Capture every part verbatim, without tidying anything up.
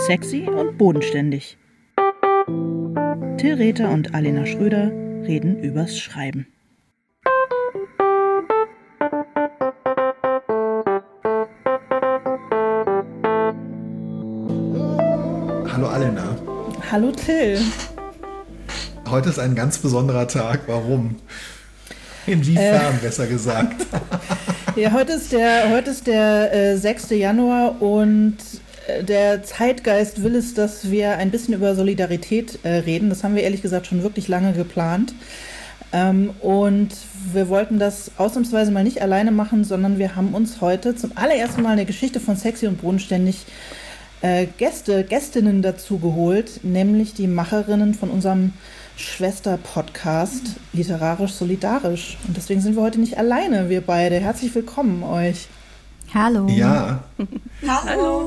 Sexy und bodenständig. Till Rether und Alena Schröder reden übers Schreiben. Hallo Alena. Hallo Till. Heute ist ein ganz besonderer Tag. Warum? Inwiefern, äh, besser gesagt. Ja, heute ist der, heute ist der äh, sechster Januar und äh, der Zeitgeist will es, dass wir ein bisschen über Solidarität äh, reden. Das haben wir ehrlich gesagt schon wirklich lange geplant. Ähm, und wir wollten das ausnahmsweise mal nicht alleine machen, sondern wir haben uns heute zum allerersten Mal eine Geschichte von Sexy und bodenständig äh, Gäste, Gästinnen dazu geholt, nämlich die Macherinnen von unserem Schwester-Podcast Literarisch Solidarisch. Und deswegen sind wir heute nicht alleine, wir beide. Herzlich willkommen euch. Hallo. Ja. Hallo.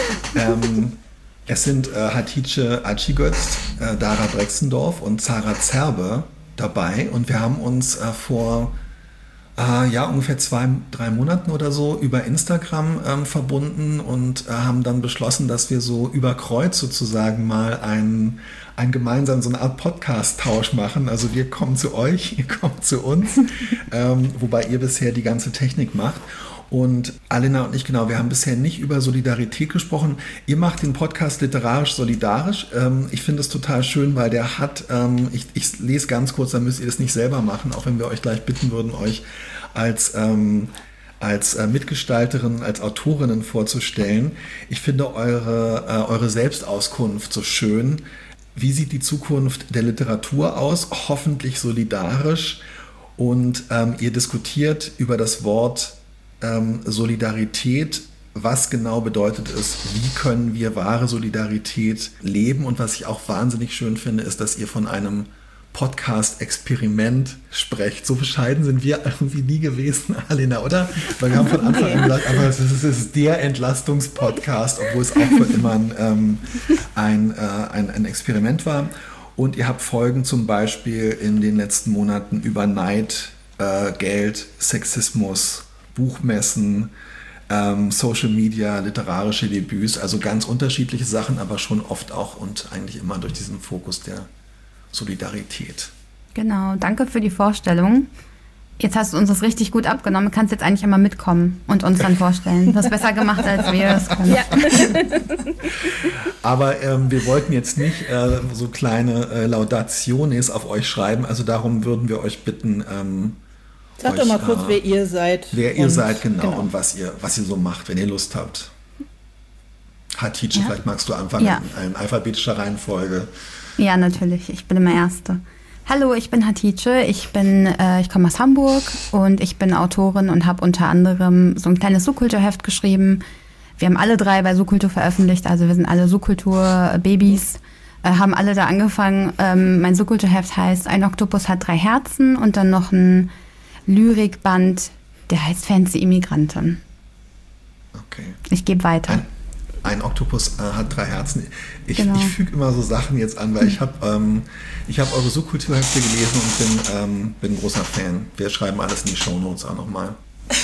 Ähm, es sind äh, Hatice Acigöz, äh, Dara Brexendorf und Zara Zerbe dabei. Und wir haben uns äh, vor äh, ja, ungefähr zwei, drei Monaten oder so über Instagram ähm, verbunden und äh, haben dann beschlossen, dass wir so über Kreuz sozusagen mal ein ein gemeinsam so eine Art Podcast-Tausch machen. Also wir kommen zu euch, ihr kommt zu uns, ähm, wobei ihr bisher die ganze Technik macht. Und Alena und ich, genau, wir haben bisher nicht über Solidarität gesprochen. Ihr macht den Podcast Literarisch Solidarisch. Ähm, ich finde es total schön, weil der hat, ähm, ich, ich lese ganz kurz, dann müsst ihr das nicht selber machen, auch wenn wir euch gleich bitten würden, euch als ähm, als äh, Mitgestalterin, als Autorinnen vorzustellen. Ich finde eure, äh, eure Selbstauskunft so schön. Wie sieht die Zukunft der Literatur aus? Hoffentlich solidarisch. Und ähm, ihr diskutiert über das Wort ähm, Solidarität. Was genau bedeutet es? Wie können wir wahre Solidarität leben? Und was ich auch wahnsinnig schön finde, ist, dass ihr von einem Podcast-Experiment sprecht. So bescheiden sind wir irgendwie nie gewesen, Alena, oder? Weil wir haben von Anfang an gesagt, aber es ist, es ist der Entlastungspodcast, obwohl es auch für immer ein, ähm, ein, äh, ein, ein Experiment war. Und ihr habt Folgen zum Beispiel in den letzten Monaten über Neid, äh, Geld, Sexismus, Buchmessen, ähm, Social Media, literarische Debüts, also ganz unterschiedliche Sachen, aber schon oft auch und eigentlich immer durch diesen Fokus der Solidarität. Genau, danke für die Vorstellung. Jetzt hast du uns das richtig gut abgenommen. Du kannst jetzt eigentlich immer mitkommen und uns dann vorstellen. Du hast besser gemacht, als wir es können. Ja. Aber ähm, wir wollten jetzt nicht äh, so kleine äh, Laudationes auf euch schreiben. Also darum würden wir euch bitten, ähm, Sag euch, doch mal kurz, äh, wer ihr seid. Wer ihr seid, genau, genau. Und was ihr, was ihr so macht, wenn ihr Lust habt. Hatice, ja. Vielleicht magst du anfangen ja. in, in alphabetischer Reihenfolge. Ja, natürlich. Ich bin immer Erste. Hallo, ich bin Hatice. Ich bin, äh, ich komme aus Hamburg und ich bin Autorin und habe unter anderem so ein kleines Subkulturheft geschrieben. Wir haben alle drei bei Subkultur veröffentlicht, also wir sind alle Subkultur-Babys, äh, haben alle da angefangen. Ähm, mein Subkulturheft heißt Ein Oktopus hat drei Herzen und dann noch ein Lyrikband, der heißt Fancy Immigrantin. Okay. Ich gebe weiter. Ein Ein Oktopus äh, hat drei Herzen. Ich, genau. ich füge immer so Sachen jetzt an, weil ich habe ähm, ich hab eure Subkulturhefte gelesen und bin, ähm, bin ein großer Fan. Wir schreiben alles in die Shownotes auch nochmal.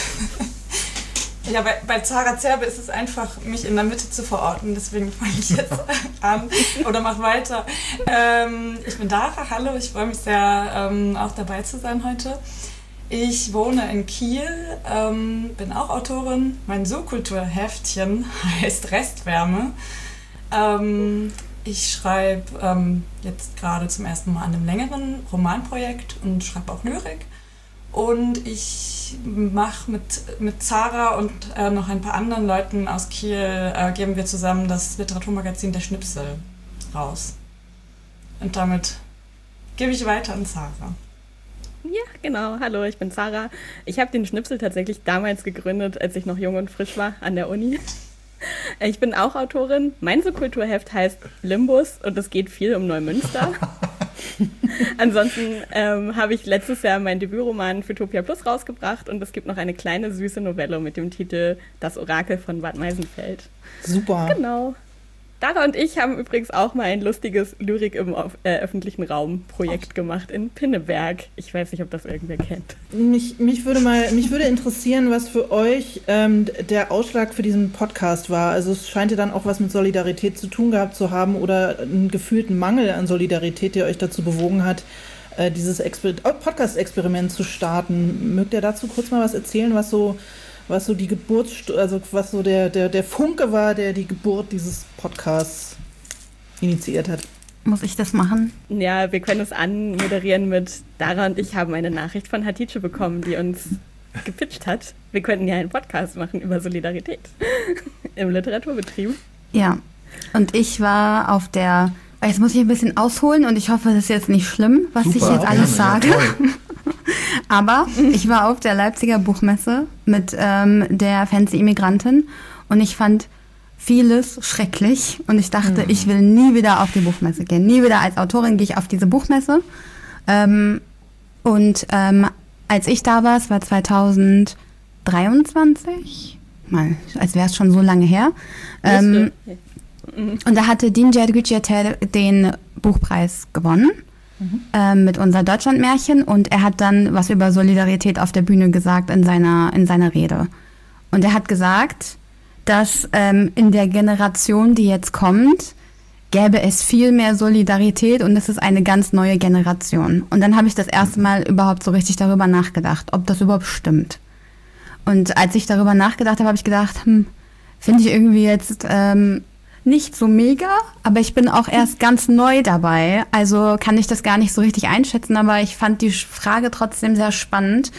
Ja, bei, bei Zara Zerbe ist es einfach, mich in der Mitte zu verorten. Deswegen fange ich jetzt an oder mach weiter. Ähm, ich bin Dara, hallo. Ich freue mich sehr, ähm, auch dabei zu sein heute. Ich wohne in Kiel, ähm, bin auch Autorin. Mein Subkulturheftchen heißt Restwärme. Ähm, ich schreibe ähm, jetzt gerade zum ersten Mal an einem längeren Romanprojekt und schreibe auch Lyrik. Und ich mache mit, mit Zara und äh, noch ein paar anderen Leuten aus Kiel, äh, geben wir zusammen das Literaturmagazin Der Schnipsel raus. Und damit gebe ich weiter an Zara. Ja, genau. Hallo, ich bin Zara. Ich habe den Schnipsel tatsächlich damals gegründet, als ich noch jung und frisch war an der Uni. Ich bin auch Autorin. Mein Subkulturheft heißt Limbus und es geht viel um Neumünster. Ansonsten ähm, habe ich letztes Jahr meinen Debütroman Fütopia Plus rausgebracht und es gibt noch eine kleine süße Novelle mit dem Titel Das Orakel von Bad Meisenfeld. Super. Genau. Dara und ich haben übrigens auch mal ein lustiges Lyrik im äh, öffentlichen Raum Projekt gemacht in Pinneberg. Ich weiß nicht, ob das irgendwer kennt. Mich, mich, würde, mal, mich würde interessieren, was für euch ähm, der Ausschlag für diesen Podcast war. Also es scheint ja dann auch was mit Solidarität zu tun gehabt zu haben oder einen gefühlten Mangel an Solidarität, der euch dazu bewogen hat, äh, dieses Exper- Podcast-Experiment zu starten. Mögt ihr dazu kurz mal was erzählen, was so was so die Geburt, also was so der, der, der Funke war, der die Geburt dieses Podcasts initiiert hat? Muss ich das machen? Ja, wir können es anmoderieren mit Dara und ich haben eine Nachricht von Hatice bekommen, die uns gepitcht hat. Wir könnten ja einen Podcast machen über Solidarität im Literaturbetrieb. Ja, und ich war auf der, jetzt muss ich ein bisschen ausholen und ich hoffe, das ist jetzt nicht schlimm, was Super, ich jetzt alles gerne, sage. Ja, aber ich war auf der Leipziger Buchmesse mit ähm, der Fancy Immigrantin und ich fand vieles schrecklich und ich dachte, mhm. ich will nie wieder auf die Buchmesse gehen. Nie wieder als Autorin gehe ich auf diese Buchmesse. Ähm, und ähm, als ich da war, es war zwanzig dreiundzwanzig, mal, als wäre es schon so lange her. Ähm, und da hatte Dinjer Gücüyeter den Buchpreis gewonnen. Mhm. Ähm, mit unser Deutschlandmärchen und er hat dann was über Solidarität auf der Bühne gesagt in seiner, in seiner Rede. Und er hat gesagt, dass ähm, in der Generation, die jetzt kommt, gäbe es viel mehr Solidarität und es ist eine ganz neue Generation. Und dann habe ich das erste Mal überhaupt so richtig darüber nachgedacht, ob das überhaupt stimmt. Und als ich darüber nachgedacht habe, habe ich gedacht, hm, finde ich irgendwie jetzt ähm, nicht so mega, aber ich bin auch erst ganz neu dabei, also kann ich das gar nicht so richtig einschätzen, aber ich fand die Frage trotzdem sehr spannend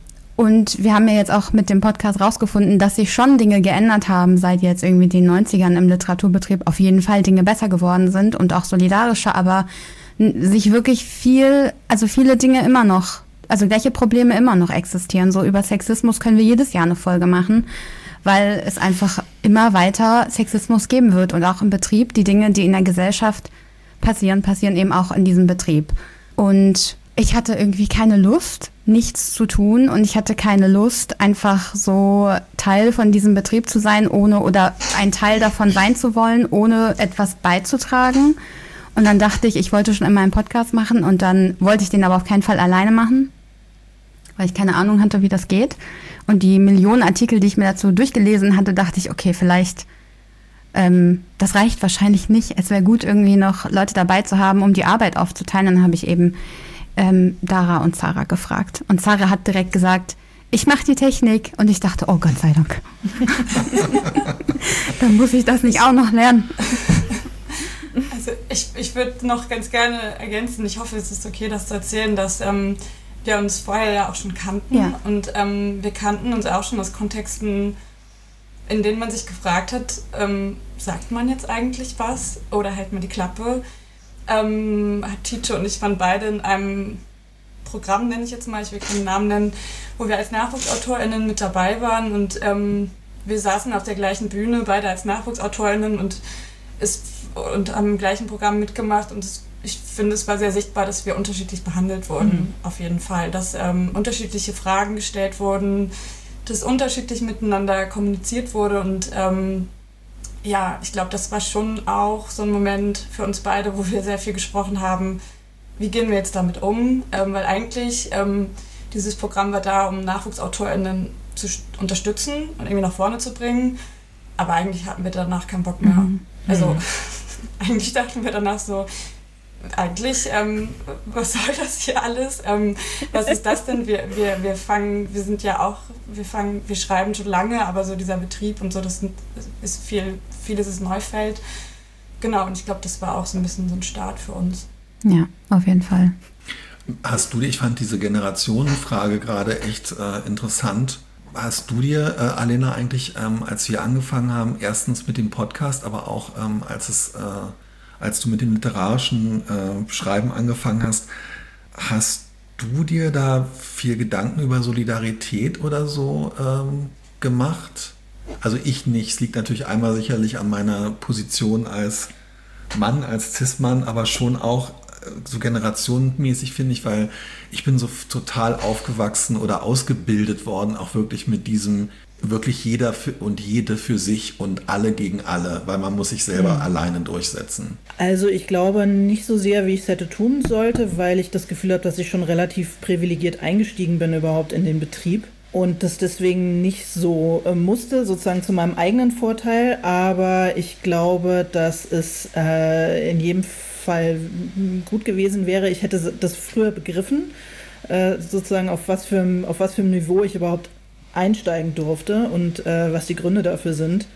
und wir haben ja jetzt auch mit dem Podcast rausgefunden, dass sich schon Dinge geändert haben, seit jetzt irgendwie den neunzigern im Literaturbetrieb auf jeden Fall Dinge besser geworden sind und auch solidarischer, aber sich wirklich viel, also viele Dinge immer noch, also gleiche Probleme immer noch existieren, so über Sexismus können wir jedes Jahr eine Folge machen, weil es einfach immer weiter Sexismus geben wird und auch im Betrieb. Die Dinge, die in der Gesellschaft passieren, passieren eben auch in diesem Betrieb. Und ich hatte irgendwie keine Lust, nichts zu tun und ich hatte keine Lust, einfach so Teil von diesem Betrieb zu sein, ohne oder ein Teil davon sein zu wollen, ohne etwas beizutragen. Und dann dachte ich, ich wollte schon immer einen Podcast machen und dann wollte ich den aber auf keinen Fall alleine machen, weil ich keine Ahnung hatte, wie das geht. Und die Millionen Artikel, die ich mir dazu durchgelesen hatte, dachte ich, okay, vielleicht, ähm, das reicht wahrscheinlich nicht. Es wäre gut, irgendwie noch Leute dabei zu haben, um die Arbeit aufzuteilen. Dann habe ich eben ähm, Dara und Sarah gefragt. Und Sarah hat direkt gesagt, ich mache die Technik. Und ich dachte, oh Gott sei Dank. Dann muss ich das nicht auch noch lernen. Also ich, ich würde noch ganz gerne ergänzen, ich hoffe, es ist okay, das zu erzählen, dass ähm, wir uns vorher ja auch schon kannten ja. und ähm, wir kannten uns auch schon aus Kontexten, in denen man sich gefragt hat, ähm, sagt man jetzt eigentlich was oder hält man die Klappe? Ähm, Hatice und ich waren beide in einem Programm, nenne ich jetzt mal, ich will keinen Namen nennen, wo wir als NachwuchsautorInnen mit dabei waren und ähm, wir saßen auf der gleichen Bühne, beide als NachwuchsautorInnen und, es, und haben im gleichen Programm mitgemacht und es ich finde, es war sehr sichtbar, dass wir unterschiedlich behandelt wurden, mhm. auf jeden Fall. Dass ähm, unterschiedliche Fragen gestellt wurden, dass unterschiedlich miteinander kommuniziert wurde. Und ähm, ja, ich glaube, das war schon auch so ein Moment für uns beide, wo wir sehr viel gesprochen haben, wie gehen wir jetzt damit um? Ähm, weil eigentlich ähm, dieses Programm war da, um NachwuchsautorInnen zu unterstützen und irgendwie nach vorne zu bringen. Aber eigentlich hatten wir danach keinen Bock mehr. Mhm. Also mhm. eigentlich dachten wir danach so, eigentlich, ähm, was soll das hier alles? Ähm, was ist das denn? Wir, wir, wir fangen, wir sind ja auch, wir fangen, wir schreiben schon lange, aber so dieser Betrieb und so, das ist viel, vieles ist Neufeld. Genau, und ich glaube, das war auch so ein bisschen so ein Start für uns. Ja, auf jeden Fall. Hast du dir, ich fand diese Generationenfrage gerade echt äh, interessant. Hast du dir, äh, Alena, eigentlich, ähm, als wir angefangen haben, erstens mit dem Podcast, aber auch ähm, als es äh, als du mit dem literarischen äh, Schreiben angefangen hast, hast du dir da viel Gedanken über Solidarität oder so ähm, gemacht? Also ich nicht. Es liegt natürlich einmal sicherlich an meiner Position als Mann, als Cis-Mann, aber schon auch so generationenmäßig, finde ich, weil ich bin so total aufgewachsen oder ausgebildet worden, auch wirklich mit diesem wirklich jeder für, und jede für sich und alle gegen alle, weil man muss sich selber Mhm. alleine durchsetzen. Also ich glaube nicht so sehr, wie ich es hätte tun sollte, weil ich das Gefühl habe, dass ich schon relativ privilegiert eingestiegen bin überhaupt in den Betrieb und das deswegen nicht so äh, musste, sozusagen zu meinem eigenen Vorteil. Aber ich glaube, dass es äh, in jedem Fall gut gewesen wäre. Ich hätte das früher begriffen, äh, sozusagen auf was für, auf was für einem Niveau ich überhaupt einsteigen durfte und äh, was die Gründe dafür sind.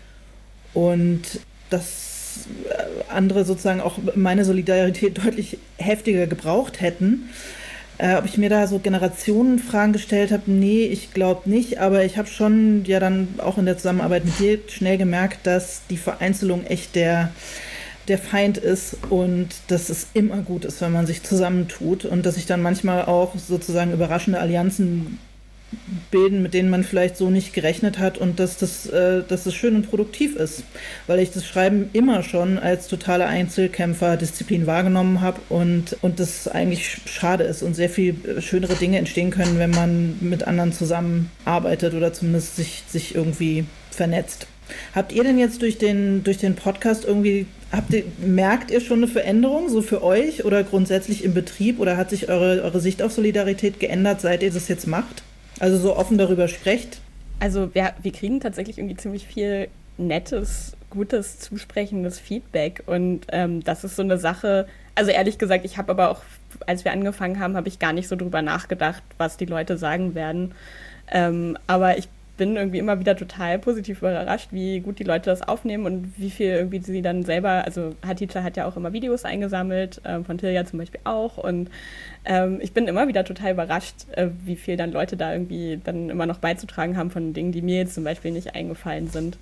Und dass äh, andere sozusagen auch meine Solidarität deutlich heftiger gebraucht hätten. Äh, ob ich mir da so Generationenfragen gestellt habe, nee, ich glaube nicht, aber ich habe schon ja dann auch in der Zusammenarbeit mit dir schnell gemerkt, dass die Vereinzelung echt der, der Feind ist und dass es immer gut ist, wenn man sich zusammentut und dass sich dann manchmal auch sozusagen überraschende Allianzen bilden, mit denen man vielleicht so nicht gerechnet hat und dass das, äh, dass das schön und produktiv ist, weil ich das Schreiben immer schon als totale Einzelkämpfer-Disziplin wahrgenommen habe und, und das eigentlich schade ist und sehr viel schönere Dinge entstehen können, wenn man mit anderen zusammenarbeitet oder zumindest sich, sich irgendwie vernetzt. Habt ihr denn jetzt durch den, durch den Podcast irgendwie, habt ihr, merkt ihr schon eine Veränderung so für euch oder grundsätzlich im Betrieb oder hat sich eure, eure Sicht auf Solidarität geändert, seit ihr das jetzt macht? Also so offen darüber sprecht? Also wir, wir kriegen tatsächlich irgendwie ziemlich viel nettes, gutes, zusprechendes Feedback und ähm, das ist so eine Sache, also ehrlich gesagt, ich habe aber auch, als wir angefangen haben, habe ich gar nicht so drüber nachgedacht, was die Leute sagen werden, ähm, aber ich bin irgendwie immer wieder total positiv überrascht, wie gut die Leute das aufnehmen und wie viel irgendwie sie dann selber, also Hatice hat ja auch immer Videos eingesammelt, ähm, von Tilja zum Beispiel auch und ähm, ich bin immer wieder total überrascht, äh, wie viel dann Leute da irgendwie dann immer noch beizutragen haben von Dingen, die mir jetzt zum Beispiel nicht eingefallen sind.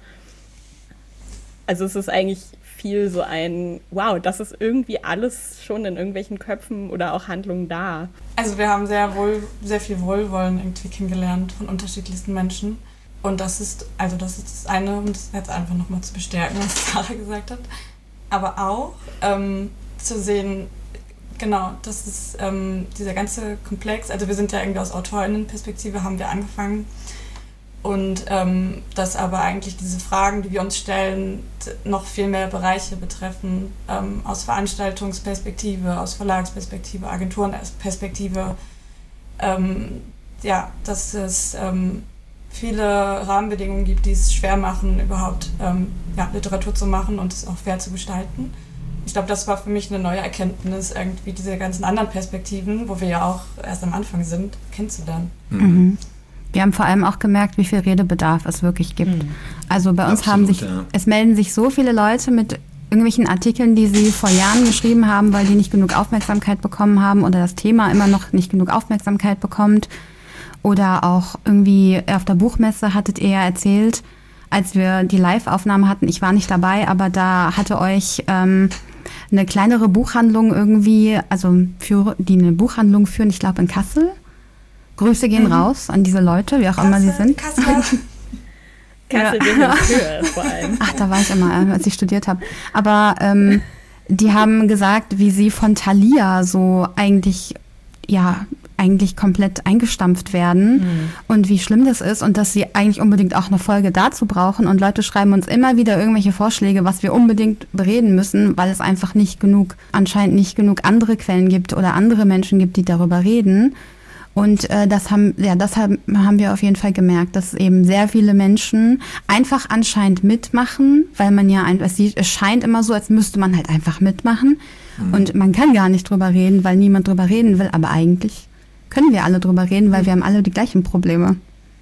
Also es ist eigentlich viel so ein, wow, das ist irgendwie alles schon in irgendwelchen Köpfen oder auch Handlungen da. Also wir haben sehr wohl, sehr viel Wohlwollen irgendwie kennengelernt von unterschiedlichsten Menschen. Und das ist, also das ist das eine, um das jetzt einfach nochmal zu bestärken, was Sarah gesagt hat. Aber auch ähm, zu sehen, genau, das ist ähm, dieser ganze Komplex, also wir sind ja irgendwie aus AutorInnen-Perspektive, haben wir angefangen. Und ähm, dass aber eigentlich diese Fragen, die wir uns stellen, noch viel mehr Bereiche betreffen, ähm, aus Veranstaltungsperspektive, aus Verlagsperspektive, Agenturenperspektive. Ähm, ja, dass es ähm, viele Rahmenbedingungen gibt, die es schwer machen, überhaupt ähm, ja, Literatur zu machen und es auch fair zu gestalten. Ich glaube, das war für mich eine neue Erkenntnis, irgendwie diese ganzen anderen Perspektiven, wo wir ja auch erst am Anfang sind, kennenzulernen. Mhm. Wir haben vor allem auch gemerkt, wie viel Redebedarf es wirklich gibt. Mhm. Also bei uns Absolut, haben sich, ja. es melden sich so viele Leute mit irgendwelchen Artikeln, die sie vor Jahren geschrieben haben, weil die nicht genug Aufmerksamkeit bekommen haben oder das Thema immer noch nicht genug Aufmerksamkeit bekommt. Oder auch irgendwie auf der Buchmesse hattet ihr ja erzählt, als wir die Live-Aufnahme hatten, ich war nicht dabei, aber da hatte euch ähm, eine kleinere Buchhandlung irgendwie, also für, die eine Buchhandlung führen, ich glaube in Kassel. Grüße gehen mhm. raus an diese Leute, wie auch Kassel, immer sie sind. Kassel, Kassel ja. Höhe, vor allem. Ach, da war ich immer, als ich studiert habe. Aber ähm, die haben gesagt, wie sie von Thalia so eigentlich, ja, eigentlich komplett eingestampft werden mhm. und wie schlimm das ist und dass sie eigentlich unbedingt auch eine Folge dazu brauchen. Und Leute schreiben uns immer wieder irgendwelche Vorschläge, was wir unbedingt bereden müssen, weil es einfach nicht genug, anscheinend nicht genug andere Quellen gibt oder andere Menschen gibt, die darüber reden. Und äh, das haben, ja, das haben, haben wir auf jeden Fall gemerkt, dass eben sehr viele Menschen einfach anscheinend mitmachen, weil man ja einfach, es, sieht, es scheint immer so, als müsste man halt einfach mitmachen. Mhm. Und man kann gar nicht drüber reden, weil niemand drüber reden will. Aber eigentlich können wir alle drüber reden, weil wir haben alle die gleichen Probleme.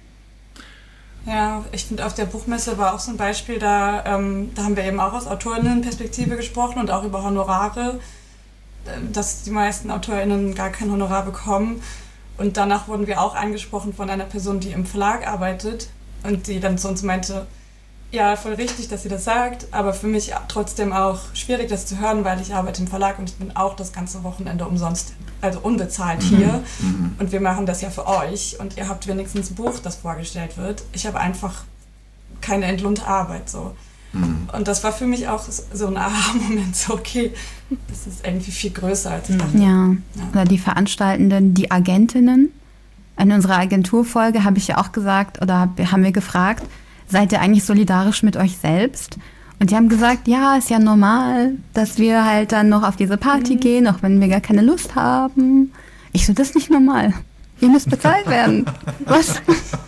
Ja, ich finde, auf der Buchmesse war auch so ein Beispiel, da, ähm, da haben wir eben auch aus AutorInnen-Perspektive gesprochen und auch über Honorare, dass die meisten AutorInnen gar kein Honorar bekommen. Und danach wurden wir auch angesprochen von einer Person, die im Verlag arbeitet und die dann zu uns meinte, ja, voll richtig, dass sie das sagt, aber für mich trotzdem auch schwierig, das zu hören, weil ich arbeite im Verlag und ich bin auch das ganze Wochenende umsonst, also unbezahlt hier. Mhm. Und wir machen das ja für euch und ihr habt wenigstens ein Buch, das vorgestellt wird. Ich habe einfach keine entlohnte Arbeit, so. Mhm. Und das war für mich auch so ein Aha-Moment, so okay, das ist irgendwie viel größer, als ich dachte. Ja, ja. Oder die Veranstaltenden, die Agentinnen, In unserer Agenturfolge habe ich ja auch gesagt, oder haben wir gefragt, seid ihr eigentlich solidarisch mit euch selbst? Und die haben gesagt, ja, ist ja normal, dass wir halt dann noch auf diese Party mhm. gehen, auch wenn wir gar keine Lust haben. Ich so, das ist nicht normal. Ihr müsst bezahlt werden. Was?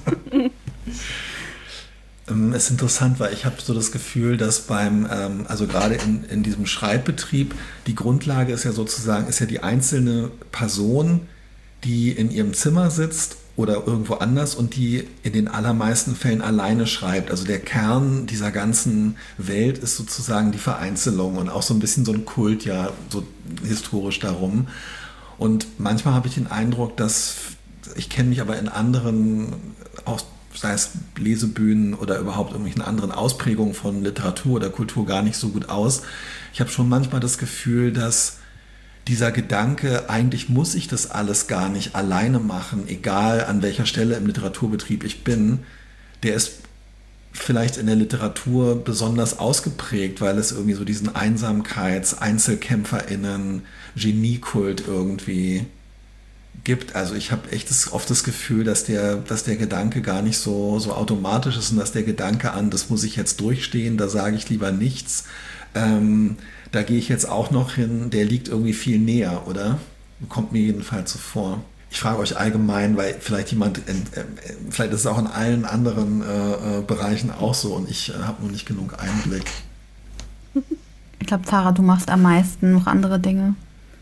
Es ist interessant, weil ich habe so das Gefühl, dass beim, ähm, also gerade in, in diesem Schreibbetrieb, die Grundlage ist ja sozusagen, ist ja die einzelne Person, die in ihrem Zimmer sitzt oder irgendwo anders und die in den allermeisten Fällen alleine schreibt. Also der Kern dieser ganzen Welt ist sozusagen die Vereinzelung und auch so ein bisschen so ein Kult, ja, so historisch darum. Und manchmal habe ich den Eindruck, dass, ich kenne mich aber in anderen, auch sei es Lesebühnen oder überhaupt irgendwelchen anderen Ausprägungen von Literatur oder Kultur gar nicht so gut aus. Ich habe schon manchmal das Gefühl, dass dieser Gedanke, eigentlich muss ich das alles gar nicht alleine machen, egal an welcher Stelle im Literaturbetrieb ich bin, der ist vielleicht in der Literatur besonders ausgeprägt, weil es irgendwie so diesen Einsamkeits-, EinzelkämpferInnen, Geniekult irgendwie gibt. Also ich habe echt das, oft das Gefühl, dass der, dass der Gedanke gar nicht so, so automatisch ist und dass der Gedanke an, das muss ich jetzt durchstehen, da sage ich lieber nichts, ähm, da gehe ich jetzt auch noch hin, der liegt irgendwie viel näher, oder? Kommt mir jedenfalls so vor. Ich frage euch allgemein, weil vielleicht jemand, äh, vielleicht ist es auch in allen anderen äh, Bereichen auch so und ich äh, habe nur nicht genug Einblick. Ich glaube, Zara, du machst am meisten noch andere Dinge.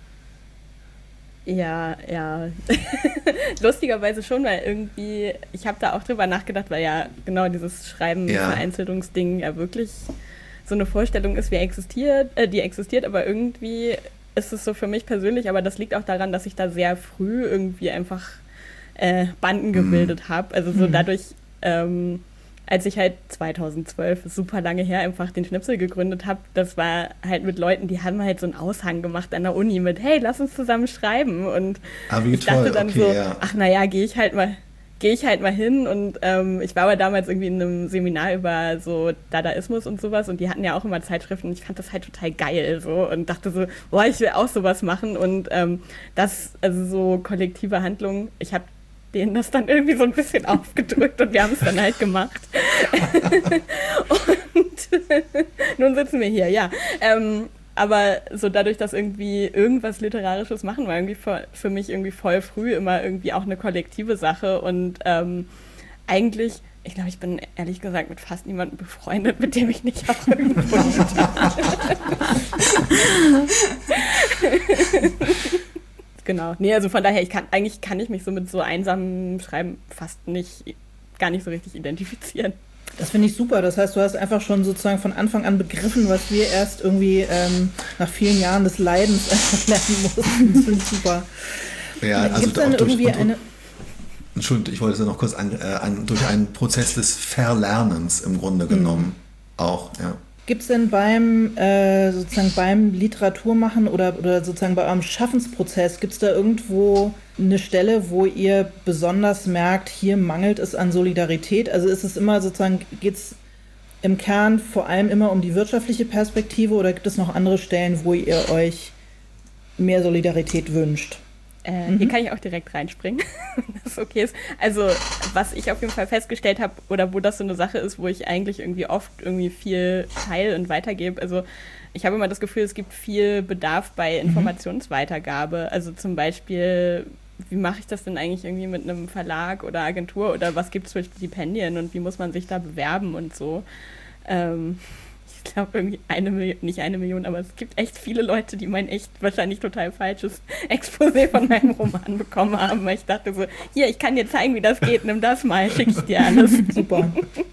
Ja, ja. Lustigerweise schon, weil irgendwie, ich habe da auch drüber nachgedacht, weil ja genau dieses Schreiben-Vereinzelungsding ja. ja wirklich so eine Vorstellung ist, wie existiert, äh, die existiert, aber irgendwie ist es so für mich persönlich, aber das liegt auch daran, dass ich da sehr früh irgendwie einfach äh, Banden gebildet mhm. habe. Also so mhm. dadurch, ähm, als ich halt zweitausendzwölf, super lange her, einfach den Schnipsel gegründet habe, das war halt mit Leuten, die haben halt so einen Aushang gemacht an der Uni mit, hey, lass uns zusammen schreiben. Und ah, wie ich toll. dachte dann okay, so, ja. ach naja, gehe ich halt mal gehe ich halt mal hin und ähm, ich war aber damals irgendwie in einem Seminar über so Dadaismus und sowas und die hatten ja auch immer Zeitschriften und ich fand das halt total geil so und dachte so, boah, ich will auch sowas machen und ähm, das, also so kollektive Handlungen, ich habe denen das dann irgendwie so ein bisschen aufgedrückt und wir haben es dann halt gemacht. Und nun sitzen wir hier, ja. Ähm, aber so dadurch, dass irgendwie irgendwas Literarisches machen, war irgendwie für, für mich irgendwie voll früh immer irgendwie auch eine kollektive Sache und ähm, eigentlich, ich glaube, ich bin ehrlich gesagt mit fast niemandem befreundet, mit dem ich nicht auch irgendwo Genau. Nee, also von daher, ich kann, eigentlich kann ich mich so mit so einsamem Schreiben fast nicht, gar nicht so richtig identifizieren. Das finde ich super. Das heißt, du hast einfach schon sozusagen von Anfang an begriffen, was wir erst irgendwie ähm, nach vielen Jahren des Leidens einfach lernen mussten. Das finde ich super. Ja, also gibt's dann durch, irgendwie eine... Entschuldigung, ich wollte es ja noch kurz an, äh, an, durch einen Prozess des Verlernens im Grunde genommen mhm. auch, ja. Gibt es denn beim äh, sozusagen beim Literaturmachen oder, oder sozusagen bei eurem Schaffensprozess, gibt es da irgendwo eine Stelle, wo ihr besonders merkt, hier mangelt es an Solidarität? Also ist es immer sozusagen, geht es im Kern vor allem immer um die wirtschaftliche Perspektive oder gibt es noch andere Stellen, wo ihr euch mehr Solidarität wünscht? Äh, mhm. Hier kann ich auch direkt reinspringen, wenn das okay ist. Also was ich auf jeden Fall festgestellt habe oder wo das so eine Sache ist, wo ich eigentlich irgendwie oft irgendwie viel teile und weitergebe. Also ich habe immer das Gefühl, es gibt viel Bedarf bei Informationsweitergabe. Mhm. Also zum Beispiel, wie mache ich das denn eigentlich irgendwie mit einem Verlag oder Agentur oder was gibt es für Stipendien und wie muss man sich da bewerben und so. Ähm, Ich glaube, irgendwie eine Million, nicht eine Million, aber es gibt echt viele Leute, die mein echt wahrscheinlich total falsches Exposé von meinem Roman bekommen haben, weil ich dachte so, hier, ich kann dir zeigen, wie das geht, nimm das mal, schicke ich dir alles. Super.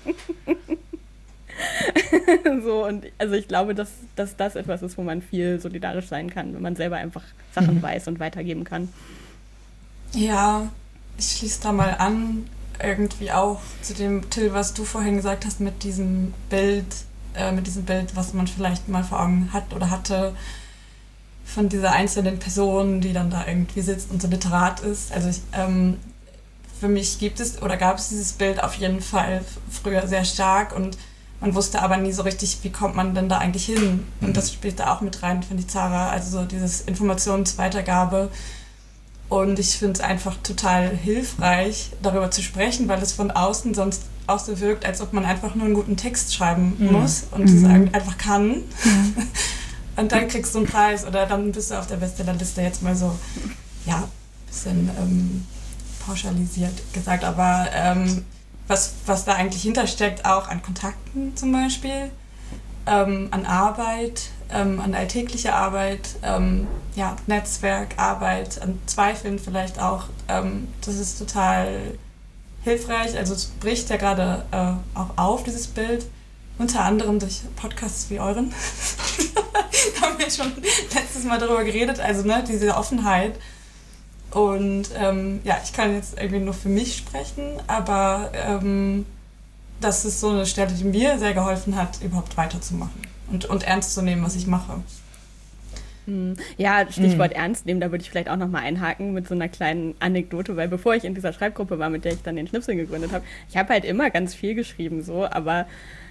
So, und also ich glaube, dass, dass das etwas ist, wo man viel solidarisch sein kann, wenn man selber einfach Sachen mhm. weiß und weitergeben kann. Ja, ich schließe da mal an, irgendwie auch zu dem, Till, was du vorhin gesagt hast, mit diesem Bild, mit diesem Bild, was man vielleicht mal vor Augen hat oder hatte, von dieser einzelnen Person, die dann da irgendwie sitzt und so literat ist. Also ich, ähm, für mich gibt es oder gab es dieses Bild auf jeden Fall früher sehr stark und man wusste aber nie so richtig, wie kommt man denn da eigentlich hin? Und das spielt da auch mit rein, finde ich, Zara. Also so dieses Informationsweitergabe Und ich finde es einfach total hilfreich, darüber zu sprechen, weil es von außen sonst auch so wirkt, als ob man einfach nur einen guten Text schreiben mhm. muss und mhm. das einfach kann. Mhm. Und dann kriegst du einen Preis oder dann bist du auf der Bestsellerliste, jetzt mal so, ja, ein bisschen ähm, pauschalisiert gesagt. Aber ähm, was, was da eigentlich hintersteckt, auch an Kontakten zum Beispiel, ähm, an Arbeit, ähm, an alltäglicher Arbeit, ähm, ja, Netzwerk, Arbeit, an Zweifeln vielleicht auch. Ähm, das ist total hilfreich. Also es bricht ja gerade äh, auch auf, dieses Bild. Unter anderem durch Podcasts wie euren. Da haben wir schon letztes Mal darüber geredet. Also ne, diese Offenheit. Und ähm, ja, ich kann jetzt irgendwie nur für mich sprechen, aber ähm, das ist so eine Stelle, die mir sehr geholfen hat, überhaupt weiterzumachen und, und ernst zu nehmen, was ich mache. Ja, Stichwort mhm. ernst nehmen, da würde ich vielleicht auch nochmal einhaken mit so einer kleinen Anekdote, weil bevor ich in dieser Schreibgruppe war, mit der ich dann den Schnipsel gegründet habe, ich habe halt immer ganz viel geschrieben, so, aber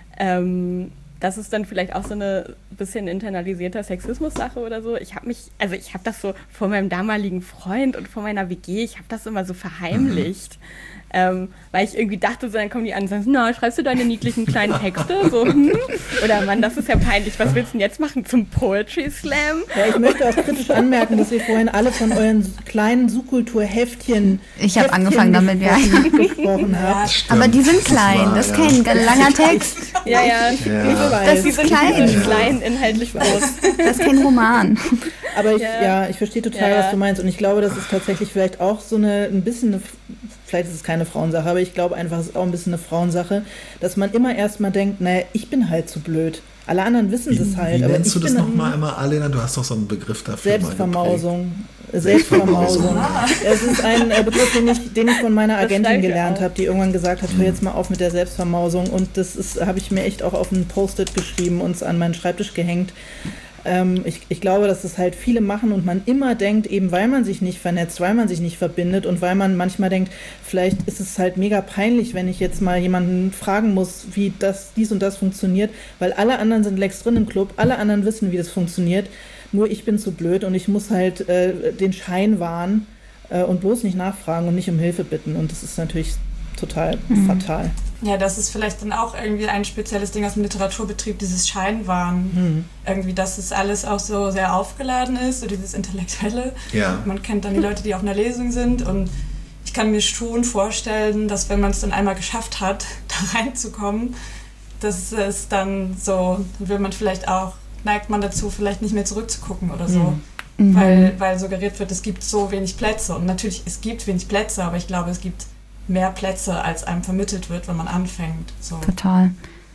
ähm, das ist dann vielleicht auch so eine bisschen internalisierter Sexismus-Sache oder so. Ich habe mich, also ich habe das so vor meinem damaligen Freund und vor meiner W G, ich habe das immer so verheimlicht. Mhm. Ähm, weil ich irgendwie dachte, so, dann kommen die an und sagen, na, schreibst du deine niedlichen kleinen Texte? So, hm? Oder Mann, das ist ja peinlich, was willst du denn jetzt machen zum Poetry Slam? Ja, ich möchte auch kritisch anmerken, dass wir vorhin alle von euren kleinen Subkultur-Heftchen Ich habe angefangen damit, ja. gesprochen haben. Aber die sind klein, das ist kein langer Text. Ja, ja, ja. Das, die sind klein, ja. klein, inhaltlich groß. Das ist kein Roman. Aber ich, Ja. ja, ich verstehe total, Ja. was du meinst. Und ich glaube, das ist tatsächlich vielleicht auch so eine, ein bisschen eine, vielleicht ist es keine Frauensache, aber ich glaube einfach, es ist auch ein bisschen eine Frauensache, dass man immer erstmal denkt, naja, ich bin halt zu blöd. Alle anderen wissen Wie, das halt. wie aber nennst ich du das bin nochmal immer, Alena? Du hast doch so einen Begriff dafür. Selbstvermausung. Mal Selbstvermausung. Es ist ein äh, Begriff, den ich, den ich von meiner Das Agentin schreibe ich gelernt auch. habe, die irgendwann gesagt hat, hör jetzt mal auf mit der Selbstvermausung. Und das ist, habe ich mir echt auch auf einen Post-it geschrieben und es an meinen Schreibtisch gehängt. Ähm, ich, ich glaube, dass das halt viele machen und man immer denkt, eben weil man sich nicht vernetzt, weil man sich nicht verbindet und weil man manchmal denkt, vielleicht ist es halt mega peinlich, wenn ich jetzt mal jemanden fragen muss, wie das, dies und das funktioniert, weil alle anderen sind längst drin im Club, alle anderen wissen, wie das funktioniert, nur ich bin zu blöd und ich muss halt äh, den Schein wahren äh, und bloß nicht nachfragen und nicht um Hilfe bitten und das ist natürlich total mhm. fatal. Ja, das ist vielleicht dann auch irgendwie ein spezielles Ding aus dem Literaturbetrieb, dieses Scheinwahn. Hm. Irgendwie, dass es alles auch so sehr aufgeladen ist, so dieses Intellektuelle. Ja. Man kennt dann die Leute, die auf einer Lesung sind und ich kann mir schon vorstellen, dass wenn man es dann einmal geschafft hat, da reinzukommen, dass es dann so, dann will man vielleicht auch, neigt man dazu, vielleicht nicht mehr zurückzugucken oder so. Mhm. Weil, weil suggeriert wird, es gibt so wenig Plätze. Und natürlich, es gibt wenig Plätze, aber ich glaube, es gibt mehr Plätze, als einem vermittelt wird, wenn man anfängt. So. Total.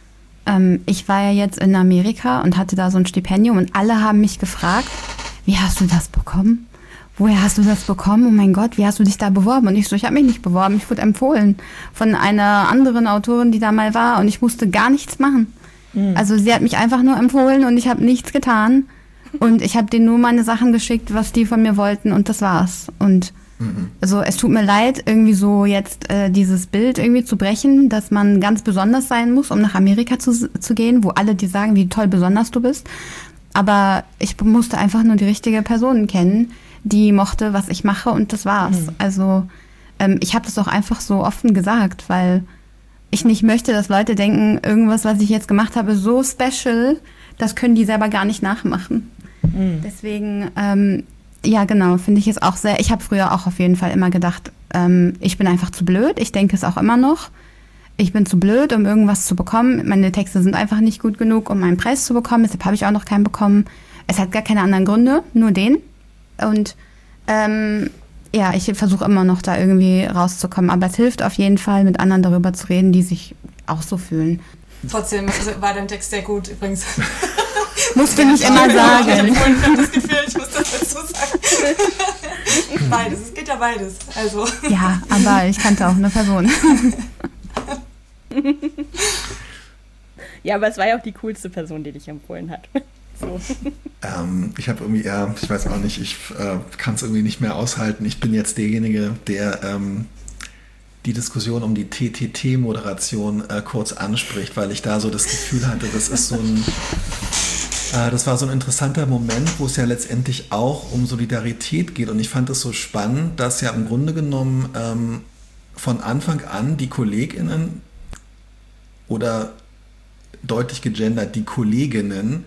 Ähm, ich war ja jetzt in Amerika und hatte da so ein Stipendium und alle haben mich gefragt, wie hast du das bekommen? Woher hast du das bekommen? Oh mein Gott, wie hast du dich da beworben? Und ich so, ich habe mich nicht beworben, ich wurde empfohlen von einer anderen Autorin, die da mal war und ich musste gar nichts machen. Mhm. Also sie hat mich einfach nur empfohlen und ich habe nichts getan und ich habe denen nur meine Sachen geschickt, was die von mir wollten und das war's. Und also es tut mir leid, irgendwie so jetzt äh, dieses Bild irgendwie zu brechen, dass man ganz besonders sein muss, um nach Amerika zu, zu gehen, wo alle dir sagen, wie toll besonders du bist. Aber ich musste einfach nur die richtige Person kennen, die mochte, was ich mache und das war's. Mhm. Also ähm, ich habe das auch einfach so offen gesagt, weil ich nicht möchte, dass Leute denken, irgendwas, was ich jetzt gemacht habe, ist so special, das können die selber gar nicht nachmachen. Mhm. Deswegen... Ähm, Ja, genau, finde ich es auch sehr, ich habe früher auch auf jeden Fall immer gedacht, ähm, ich bin einfach zu blöd, ich denke es auch immer noch, ich bin zu blöd, um irgendwas zu bekommen, meine Texte sind einfach nicht gut genug, um einen Preis zu bekommen, deshalb habe ich auch noch keinen bekommen, es hat gar keine anderen Gründe, nur den und ähm, ja, ich versuche immer noch da irgendwie rauszukommen, aber es hilft auf jeden Fall, mit anderen darüber zu reden, die sich auch so fühlen. Trotzdem war dein Text sehr gut übrigens. Musst du nicht immer sagen. Ich habe das Gefühl, ich muss das dazu sagen. Beides, es geht ja beides. Also. Ja, aber ich kannte auch eine Person. Ja, aber es war ja auch die coolste Person, die dich empfohlen hat. So. Ähm, ich habe irgendwie, ja, ich weiß auch nicht, ich äh, kann es irgendwie nicht mehr aushalten. Ich bin jetzt derjenige, der ähm, die Diskussion um die T T T-Moderation äh, kurz anspricht, weil ich da so das Gefühl hatte, das ist so ein Äh, das war so ein interessanter Moment, wo es ja letztendlich auch um Solidarität geht. Und ich fand es so spannend, dass ja im Grunde genommen ähm, von Anfang an die KollegInnen oder deutlich gegendert die Kolleginnen,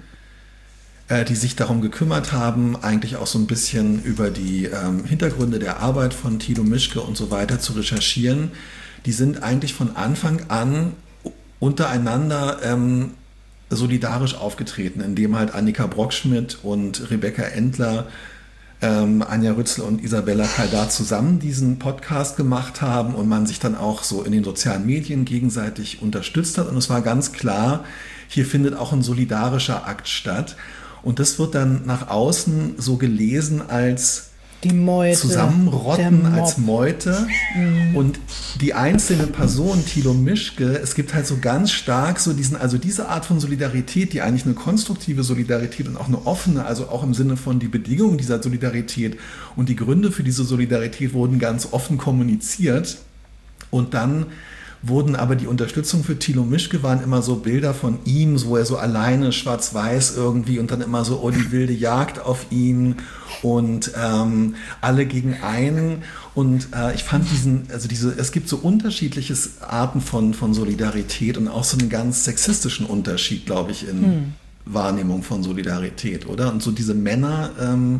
äh, die sich darum gekümmert haben, eigentlich auch so ein bisschen über die ähm, Hintergründe der Arbeit von Thilo Mischke und so weiter zu recherchieren, die sind eigentlich von Anfang an untereinander ähm, solidarisch aufgetreten, indem halt Annika Brockschmidt und Rebecca Endler, ähm, Anja Rützel und Isabella Kaldar zusammen diesen Podcast gemacht haben und man sich dann auch so in den sozialen Medien gegenseitig unterstützt hat. Und es war ganz klar, hier findet auch ein solidarischer Akt statt. Und das wird dann nach außen so gelesen als die Meute, Zusammenrotten als Meute. Mhm. Und die einzelne Person, Thilo Mischke, es gibt halt so ganz stark so diesen, also diese Art von Solidarität, die eigentlich eine konstruktive Solidarität und auch eine offene, also auch im Sinne von die Bedingungen dieser Solidarität und die Gründe für diese Solidarität wurden ganz offen kommuniziert. Und dann wurden aber die Unterstützung für Thilo Mischke waren immer so Bilder von ihm, so wo er so alleine schwarz-weiß irgendwie und dann immer so, oh, die wilde Jagd auf ihn und ähm, alle gegen einen. Und äh, ich fand diesen, also diese, es gibt so unterschiedliche Arten von, von Solidarität und auch so einen ganz sexistischen Unterschied, glaube ich, in hm. Wahrnehmung von Solidarität, oder? Und so diese Männer, ähm,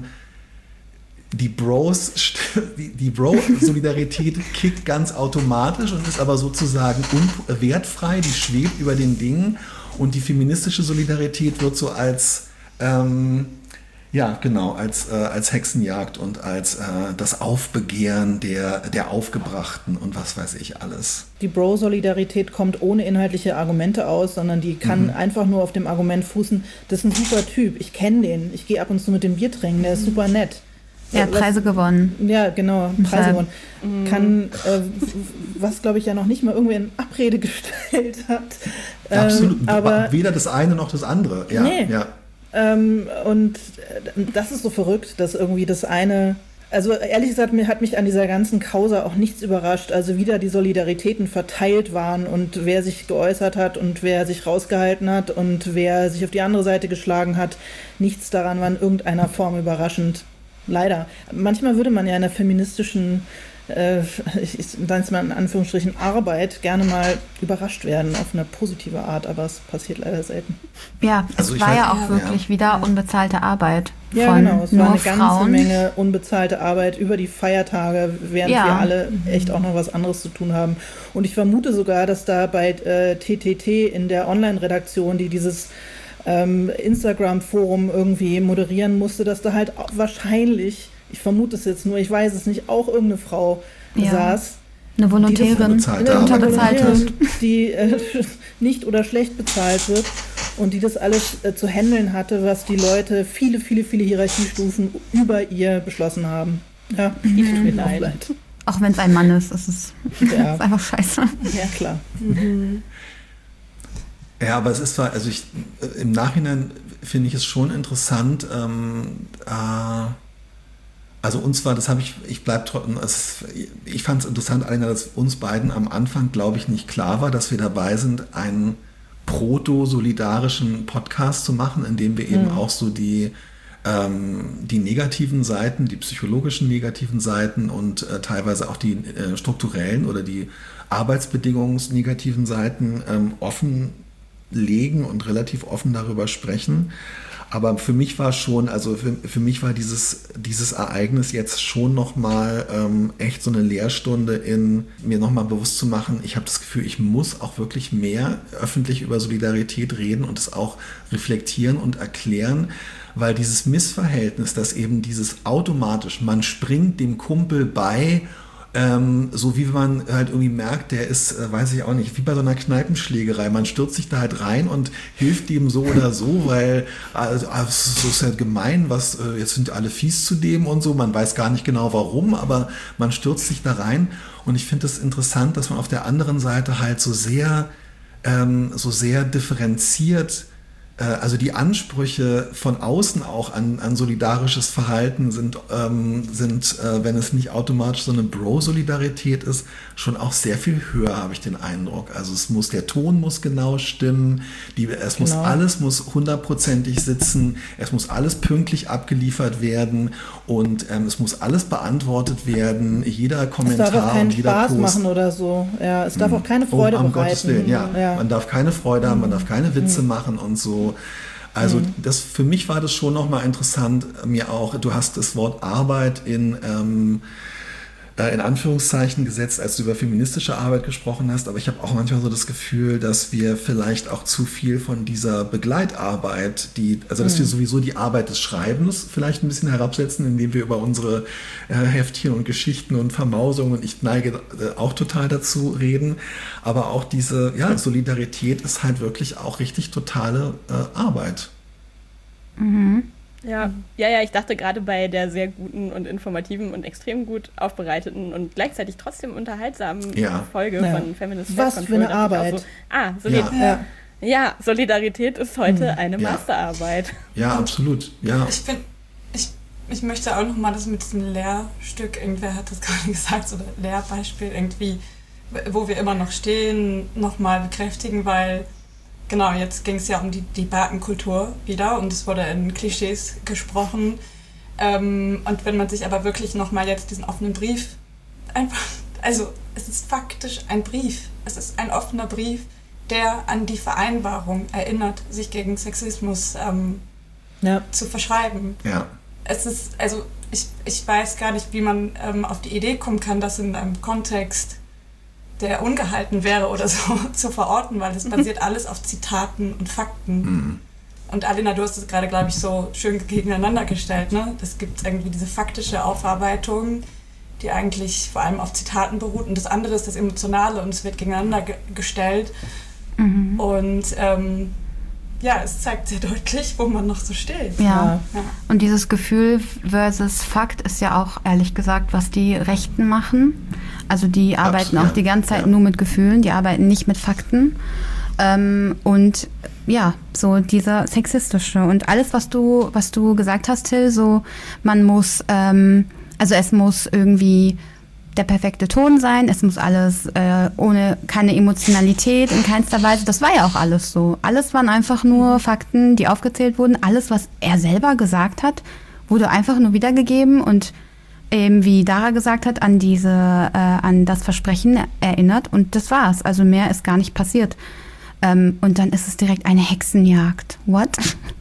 Die Bros, die, die Bro-Solidarität kickt ganz automatisch und ist aber sozusagen un- wertfrei, die schwebt über den Dingen und die feministische Solidarität wird so als, ähm, ja genau, als, äh, als Hexenjagd und als äh, das Aufbegehren der, der Aufgebrachten und was weiß ich alles. Die Bro-Solidarität kommt ohne inhaltliche Argumente aus, sondern die kann mhm. einfach nur auf dem Argument fußen, das ist ein super Typ, ich kenne den, ich gehe ab und zu mit dem Bier trinken, der ist super nett. Er hat Preise gewonnen. Ja, genau, Preise gewonnen. Mhm. Kann, äh, was glaube ich ja noch nicht mal irgendwie in Abrede gestellt hat. Ähm, Absolut, aber weder das eine noch das andere. Ja, nee. ja. Ähm, und das ist so verrückt, dass irgendwie das eine, also ehrlich gesagt, mir hat mich an dieser ganzen Causa auch nichts überrascht. Also wie da die Solidaritäten verteilt waren und wer sich geäußert hat und wer sich rausgehalten hat und wer sich auf die andere Seite geschlagen hat. Nichts daran war in irgendeiner Form überraschend. Leider. Manchmal würde man ja in der feministischen, äh, ich nenne es mal in Anführungsstrichen, Arbeit gerne mal überrascht werden auf eine positive Art, aber es passiert leider selten. Ja, es also war weiß, ja auch ja, wirklich ja. wieder unbezahlte Arbeit. Ja, von genau. Es nur war eine ganze Frauen. Menge unbezahlte Arbeit über die Feiertage, während Ja. wir alle echt auch noch was anderes zu tun haben. Und ich vermute sogar, dass da bei äh, T T T in der Online-Redaktion, die dieses Ähm, Instagram-Forum irgendwie moderieren musste, dass da halt auch wahrscheinlich, ich vermute es jetzt nur, ich weiß es nicht, auch irgendeine Frau Ja. saß. Eine Volontärin, Die die unterbezahlt Ja, wird. die äh, nicht oder schlecht bezahlt wird und die das alles äh, zu handeln hatte, was die Leute viele, viele, viele Hierarchiestufen über ihr beschlossen haben. Ja, Die tut mir auch leid. leid. Auch wenn es ein Mann ist, ist es Ja. ist einfach scheiße. Ja, klar. Mhm. Ja, aber es ist zwar, also ich, im Nachhinein finde ich es schon interessant, ähm, äh, also uns war, das habe ich, ich bleibe trotzdem, ich fand es interessant, Alina, dass uns beiden am Anfang, glaube ich, nicht klar war, dass wir dabei sind, einen proto-solidarischen Podcast zu machen, in dem wir eben Mhm. auch so die, ähm, die negativen Seiten, die psychologischen negativen Seiten und äh, teilweise auch die äh, strukturellen oder die arbeitsbedingungsnegativen Seiten ähm, offen legen und relativ offen darüber sprechen. Aber für mich war schon, also für, für mich war dieses, dieses Ereignis jetzt schon nochmal ähm, echt so eine Lehrstunde in mir nochmal bewusst zu machen, ich habe das Gefühl, ich muss auch wirklich mehr öffentlich über Solidarität reden und es auch reflektieren und erklären, weil dieses Missverhältnis, dass eben dieses automatisch, man springt dem Kumpel bei, Ähm, so wie man halt irgendwie merkt, der ist, äh, weiß ich auch nicht, wie bei so einer Kneipenschlägerei. Man stürzt sich da halt rein und hilft dem so oder so, weil also, so ist halt gemein, was äh, jetzt sind alle fies zu dem und so. Man weiß gar nicht genau warum, aber man stürzt sich da rein. Und ich finde es das interessant, dass man auf der anderen Seite halt so sehr, ähm, so sehr differenziert also die Ansprüche von außen auch an, an solidarisches Verhalten sind, ähm, sind äh, wenn es nicht automatisch so eine Bro-Solidarität ist, schon auch sehr viel höher, habe ich den Eindruck. Also es muss, der Ton muss genau stimmen, die, es muss Genau. alles muss hundertprozentig sitzen, es muss alles pünktlich abgeliefert werden und ähm, es muss alles beantwortet werden, jeder Es Kommentar darf auch keinen und jeder Spaß Post. machen oder so. Ja, es darf auch keine Freude oh, um bereiten. Gottes Willen, ja. ja. Man darf keine Freude haben, man darf keine Witze machen und so. Also das, für mich war das schon nochmal interessant, mir auch, du hast das Wort Arbeit in, ähm, äh, in Anführungszeichen gesetzt, als du über feministische Arbeit gesprochen hast, aber ich habe auch manchmal so das Gefühl, dass wir vielleicht auch zu viel von dieser Begleitarbeit, die, also dass wir sowieso die Arbeit des Schreibens vielleicht ein bisschen herabsetzen, indem wir über unsere äh, Heftchen und Geschichten und Vermausungen, und ich neige äh, auch total dazu reden, aber auch diese ja, Solidarität ist halt wirklich auch richtig totale äh, Arbeit. Ja, ja, ja, ich dachte gerade bei der sehr guten und informativen und extrem gut aufbereiteten und gleichzeitig trotzdem unterhaltsamen Ja. Folge Ja. von Feminist Was Self für eine Control dachte ich auch Arbeit. So, ah, Solid Ja. ja. Ja. ja, Solidarität ist heute eine Ja. Masterarbeit. Ja, absolut. Ja. Ich finde, ich, ich möchte auch nochmal das mit diesem Lehrstück, irgendwer hat das gerade gesagt, so ein Lehrbeispiel irgendwie, wo wir immer noch stehen, nochmal bekräftigen, weil genau, jetzt ging es ja um die Debattenkultur wieder und es wurde in Klischees gesprochen. Ähm, und wenn man sich aber wirklich nochmal jetzt diesen offenen Brief einfach, also es ist faktisch ein Brief, es ist ein offener Brief, der an die Vereinbarung erinnert, sich gegen Sexismus ähm, Ja. zu verschreiben. Ja. Es ist, also ich, ich weiß gar nicht, wie man ähm, auf die Idee kommen kann, das in einem Kontext, der ungehalten wäre oder so, zu verorten, weil das basiert alles auf Zitaten und Fakten. Mhm. Und Alena, du hast es gerade, glaube ich, so schön gegeneinander gestellt, ne? Es gibt irgendwie diese faktische Aufarbeitung, die eigentlich vor allem auf Zitaten beruht, und das andere ist das Emotionale, und es wird gegeneinander ge- gestellt. Mhm. Und ähm, ja, es zeigt sehr deutlich, wo man noch so steht. Ja. Ja. Und dieses Gefühl versus Fakt ist ja auch, ehrlich gesagt, was die Rechten machen. Also die arbeiten Absolut, auch die ganze Zeit ja. nur mit Gefühlen, die arbeiten nicht mit Fakten. Ähm, und ja, so dieser sexistische und alles, was du, was du gesagt hast, Till, so man muss, ähm, also es muss irgendwie der perfekte Ton sein, es muss alles äh, ohne keine Emotionalität in keinster Weise, das war ja auch alles so. Alles waren einfach nur Fakten, die aufgezählt wurden. Alles, was er selber gesagt hat, wurde einfach nur wiedergegeben und eben, wie Dara gesagt hat, an diese, äh, an das Versprechen erinnert, und das war's. Also mehr ist gar nicht passiert. Ähm, und dann ist es direkt eine Hexenjagd. What?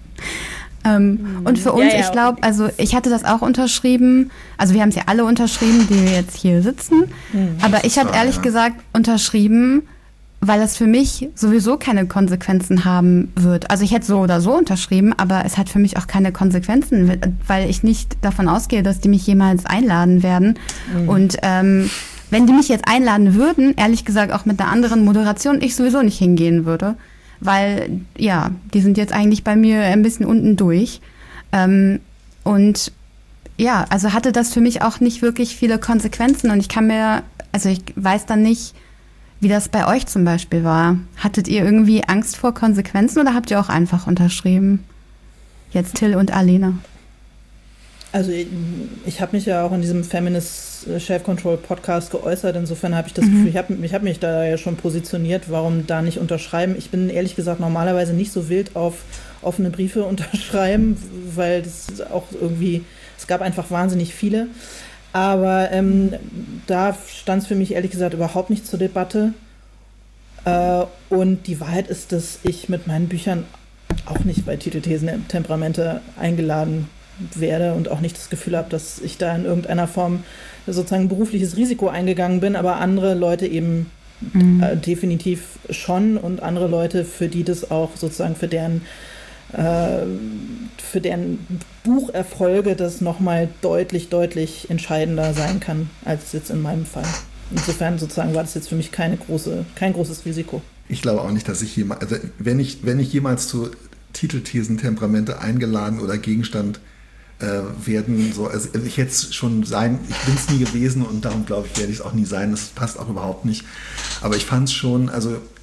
ähm, und für uns, Ja, ja. ich glaube, also ich hatte das auch unterschrieben. Also wir haben es ja alle unterschrieben, die wir jetzt hier sitzen. Aber ich habe war, ehrlich ja. gesagt unterschrieben, weil es für mich sowieso keine Konsequenzen haben wird. Also ich hätte so oder so unterschrieben, aber es hat für mich auch keine Konsequenzen, weil ich nicht davon ausgehe, dass die mich jemals einladen werden. Mhm. Und ähm, wenn die mich jetzt einladen würden, ehrlich gesagt auch mit einer anderen Moderation, ich sowieso nicht hingehen würde. Weil, ja, die sind jetzt eigentlich bei mir ein bisschen unten durch. Ähm, und ja, also hatte das für mich auch nicht wirklich viele Konsequenzen. Und ich kann mir, also ich weiß dann nicht, wie das bei euch zum Beispiel war. Hattet ihr irgendwie Angst vor Konsequenzen oder habt ihr auch einfach unterschrieben? Jetzt Till und Alena. Also ich, ich habe mich ja auch in diesem Feminist Self-Control Podcast geäußert. Insofern habe ich das Mhm. Gefühl, ich habe ich hab mich da ja schon positioniert. Warum da nicht unterschreiben? Ich bin ehrlich gesagt normalerweise nicht so wild auf offene Briefe unterschreiben, weil das auch irgendwie, es gab einfach wahnsinnig viele. Aber ähm, da stand es für mich ehrlich gesagt überhaupt nicht zur Debatte. Äh, und die Wahrheit ist, dass ich mit meinen Büchern auch nicht bei Titelthesen Temperamente eingeladen werde und auch nicht das Gefühl habe, dass ich da in irgendeiner Form sozusagen ein berufliches Risiko eingegangen bin, aber andere Leute eben mhm. äh, definitiv schon, und andere Leute, für die das auch sozusagen für deren äh, für deren Bucherfolge das nochmal deutlich, deutlich entscheidender sein kann, als jetzt in meinem Fall. Insofern sozusagen war das jetzt für mich keine große, kein großes Risiko. Ich glaube auch nicht, dass ich jemals, also wenn ich, wenn ich jemals zu Titelthesen, Temperamente eingeladen oder Gegenstand äh, werden, so, also ich hätte es schon sein, ich bin es nie gewesen und darum glaube ich, werde ich es auch nie sein, das passt auch überhaupt nicht. Aber ich fand es schon, also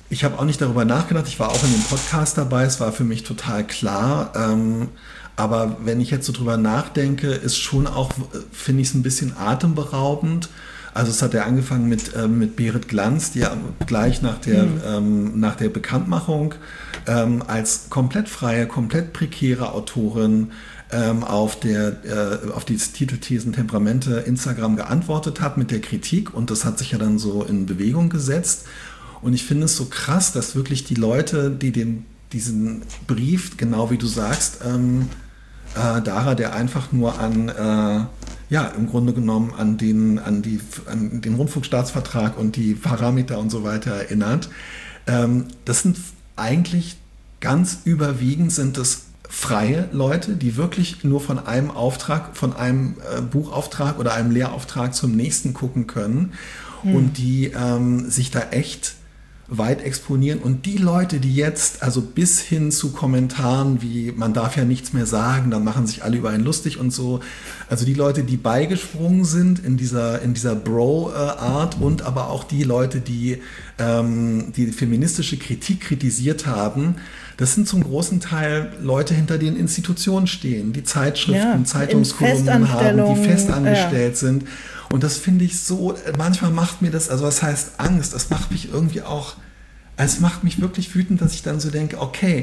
Ich habe auch nicht darüber nachgedacht. Ich war auch in dem Podcast dabei. Es war für mich total klar. Ähm, aber wenn ich jetzt so drüber nachdenke, ist schon auch, finde ich es ein bisschen atemberaubend. Also es hat ja angefangen mit, äh, mit Berit Glanz, die ja gleich nach der, mhm. ähm, nach der Bekanntmachung ähm, als komplett freie, komplett prekäre Autorin ähm, auf, der, äh, auf die Titelthesen Temperamente Instagram geantwortet hat mit der Kritik. Und das hat sich ja dann so in Bewegung gesetzt. Und ich finde es so krass, dass wirklich die Leute, die den, diesen Brief, genau wie du sagst, ähm, äh, Dara, der einfach nur an, äh, ja, im Grunde genommen an den, an, die, an den Rundfunkstaatsvertrag und die Parameter und so weiter erinnert. Ähm, das sind eigentlich ganz überwiegend sind es freie Leute, die wirklich nur von einem Auftrag, von einem äh, Buchauftrag oder einem Lehrauftrag zum nächsten gucken können hm. und die ähm, sich da echt weit exponieren. Und die Leute, die jetzt, also bis hin zu Kommentaren wie, man darf ja nichts mehr sagen, dann machen sich alle über einen lustig und so, also die Leute, die beigesprungen sind in dieser, in dieser Bro-Art und aber auch die Leute, die ähm, die feministische Kritik kritisiert haben, das sind zum großen Teil Leute, hinter denen Institutionen stehen, die Zeitschriften, ja, Zeitungskolumnen haben, die festangestellt ja. sind. Und das finde ich so, manchmal macht mir das, also was heißt Angst, das macht mich irgendwie auch, es macht mich wirklich wütend, dass ich dann so denke, okay,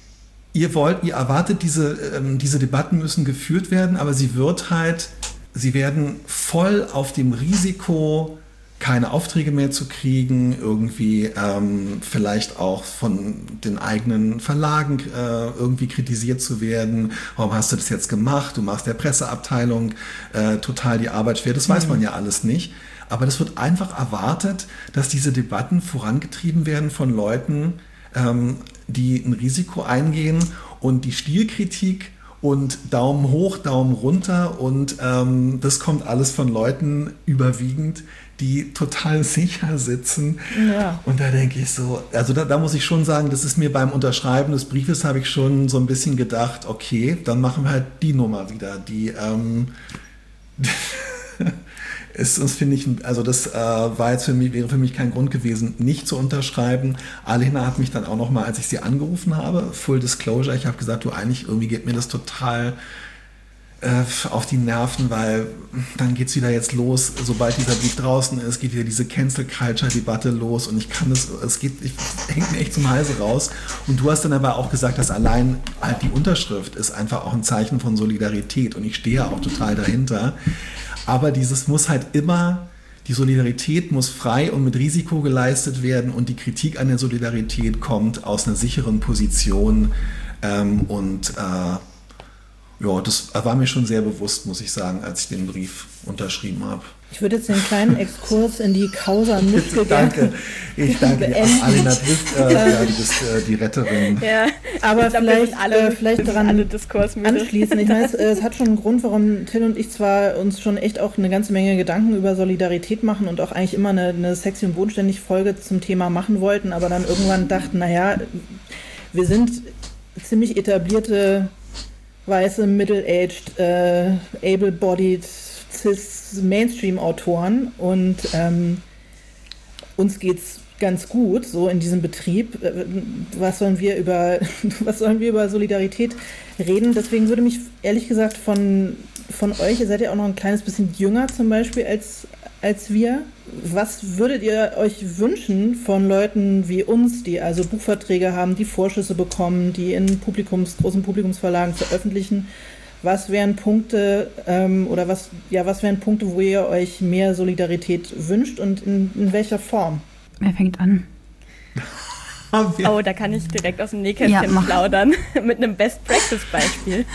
ihr wollt, ihr erwartet, diese, ähm, diese Debatten müssen geführt werden, aber sie wird halt, sie werden voll auf dem Risiko, keine Aufträge mehr zu kriegen, irgendwie ähm, vielleicht auch von den eigenen Verlagen äh, irgendwie kritisiert zu werden. Warum hast du das jetzt gemacht? Du machst der Presseabteilung äh, total die Arbeit schwer. Das mhm. weiß man ja alles nicht. Aber das wird einfach erwartet, dass diese Debatten vorangetrieben werden von Leuten, ähm, die ein Risiko eingehen und die Stilkritik und Daumen hoch, Daumen runter und ähm, das kommt alles von Leuten überwiegend, die total sicher sitzen. Ja. Und da denke ich so, also da, da muss ich schon sagen, das ist mir beim Unterschreiben des Briefes, habe ich schon so ein bisschen gedacht, okay, dann machen wir halt die Nummer wieder, die ähm, ist, das finde ich, also das äh, war jetzt für mich, wäre für mich kein Grund gewesen, nicht zu unterschreiben. Alena hat mich dann auch nochmal, als ich sie angerufen habe, Full Disclosure, ich habe gesagt, du, eigentlich irgendwie geht mir das total auf die Nerven, weil dann geht es wieder jetzt los, sobald dieser Brief draußen ist, geht wieder diese Cancel-Culture-Debatte los und ich kann das, es geht, ich hängt mir echt zum Halse raus. Und du hast dann aber auch gesagt, dass allein halt die Unterschrift ist einfach auch ein Zeichen von Solidarität und ich stehe auch total dahinter. Aber dieses muss halt immer, die Solidarität muss frei und mit Risiko geleistet werden und die Kritik an der Solidarität kommt aus einer sicheren Position ähm, und äh, ja, das war mir schon sehr bewusst, muss ich sagen, als ich den Brief unterschrieben habe. Ich würde jetzt den kleinen Exkurs in die Causa Nüffel Danke, ich danke dir. Alena, du bist, äh, ja, du bist äh, die Retterin. Ja, aber glaub, vielleicht, alle, äh, vielleicht daran anschließen. Ich meine, es, es hat schon einen Grund, warum Till und ich zwar uns schon echt auch eine ganze Menge Gedanken über Solidarität machen und auch eigentlich immer eine, eine sexy und bodenständig Folge zum Thema machen wollten, aber dann irgendwann dachten, naja, wir sind ziemlich etablierte weiße, middle-aged, äh, able-bodied, cis Mainstream-Autoren und ähm, uns geht's ganz gut so in diesem Betrieb. Was sollen wir über was sollen wir über Solidarität reden? Deswegen würde mich ehrlich gesagt von, von euch, ihr seid ja auch noch ein kleines bisschen jünger zum Beispiel als, als wir. Was würdet ihr euch wünschen von Leuten wie uns, die also Buchverträge haben, die Vorschüsse bekommen, die in Publikums, großen Publikumsverlagen veröffentlichen? Was wären Punkte ähm, oder was, ja, was wären Punkte, wo ihr euch mehr Solidarität wünscht und in, in welcher Form? Wer fängt an? Oh, da kann ich direkt aus dem Nähkästchen ja, plaudern mit einem Best-Practice-Beispiel.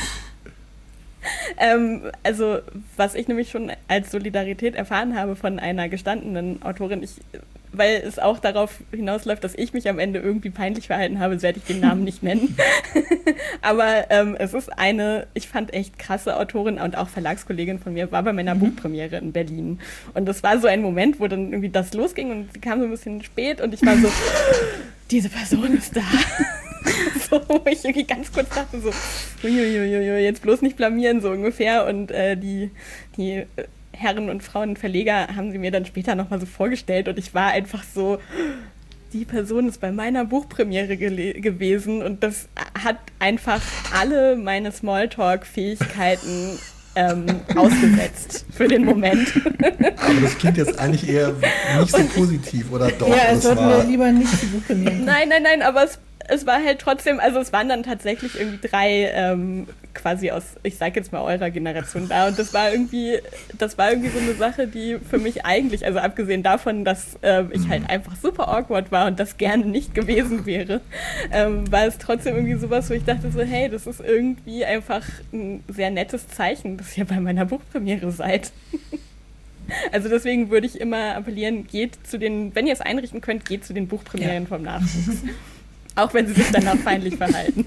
Ähm, also, was ich nämlich schon als Solidarität erfahren habe von einer gestandenen Autorin, ich, weil es auch darauf hinausläuft, dass ich mich am Ende irgendwie peinlich verhalten habe, werde ich den Namen nicht nennen. Aber ähm, es ist eine, ich fand echt krasse Autorin und auch Verlagskollegin von mir, war bei meiner mhm. Buchpremiere in Berlin. Und das war so ein Moment, wo dann irgendwie das losging und sie kam so ein bisschen spät und ich war so, diese Person ist da. So, wo ich irgendwie ganz kurz dachte, so, uiuiui, jetzt bloß nicht blamieren, so ungefähr. Und äh, die, die Herren und Frauen Verleger haben sie mir dann später nochmal so vorgestellt und ich war einfach so, die Person ist bei meiner Buchpremiere gele- gewesen und das hat einfach alle meine Smalltalk-Fähigkeiten ähm, ausgesetzt für den Moment. Aber das klingt jetzt eigentlich eher nicht so positiv, oder doch? Ja, es Das sollten war- wir lieber nicht die Buchpremiere. Nein, nein, nein, aber es, es war halt trotzdem, also es waren dann tatsächlich irgendwie drei ähm, quasi aus, ich sag jetzt mal eurer Generation da und das war irgendwie, das war irgendwie so eine Sache, die für mich eigentlich, also abgesehen davon, dass äh, ich halt einfach super awkward war und das gerne nicht gewesen wäre, ähm, war es trotzdem irgendwie sowas, wo ich dachte so, hey, das ist irgendwie einfach ein sehr nettes Zeichen, dass ihr bei meiner Buchpremiere seid. Also deswegen würde ich immer appellieren, geht zu den, wenn ihr es einrichten könnt, geht zu den Buchpremieren vom Nachwuchs. Auch wenn sie sich danach feindlich verhalten.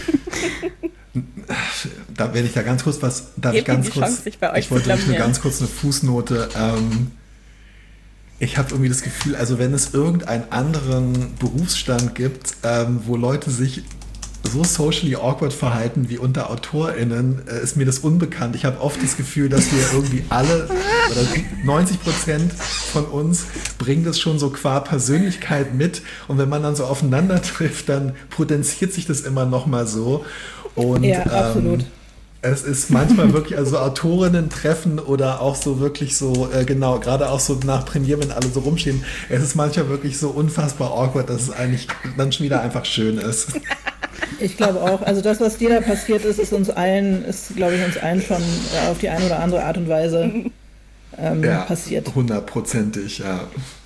Da werde ich da ganz kurz was, darf Gebt ich ganz ihnen die kurz, Chance, sich bei euch ich wollte zu nämlich nur blamieren. ganz kurz eine Fußnote, ähm, ich habe irgendwie das Gefühl, also wenn es irgendeinen anderen Berufsstand gibt, ähm, wo Leute sich so socially awkward verhalten wie unter AutorInnen, äh, ist mir das unbekannt. Ich habe oft das Gefühl, dass wir irgendwie alle oder neunzig Prozent von uns bringen das schon so qua Persönlichkeit mit und wenn man dann so aufeinander trifft, dann potenziert sich das immer noch mal so. Und, Ja, absolut. Ähm, es ist manchmal wirklich, also Autorinnen treffen oder auch so wirklich so, äh, genau, gerade auch so nach Premiere, wenn alle so rumstehen, es ist manchmal wirklich so unfassbar awkward, dass es eigentlich dann schon wieder einfach schön ist. Ich glaube auch. Also das, was dir da passiert ist, ist uns allen, ist, glaube ich, uns allen schon äh, auf die eine oder andere Art und Weise ähm, Ja, passiert. hundertprozentig, ja.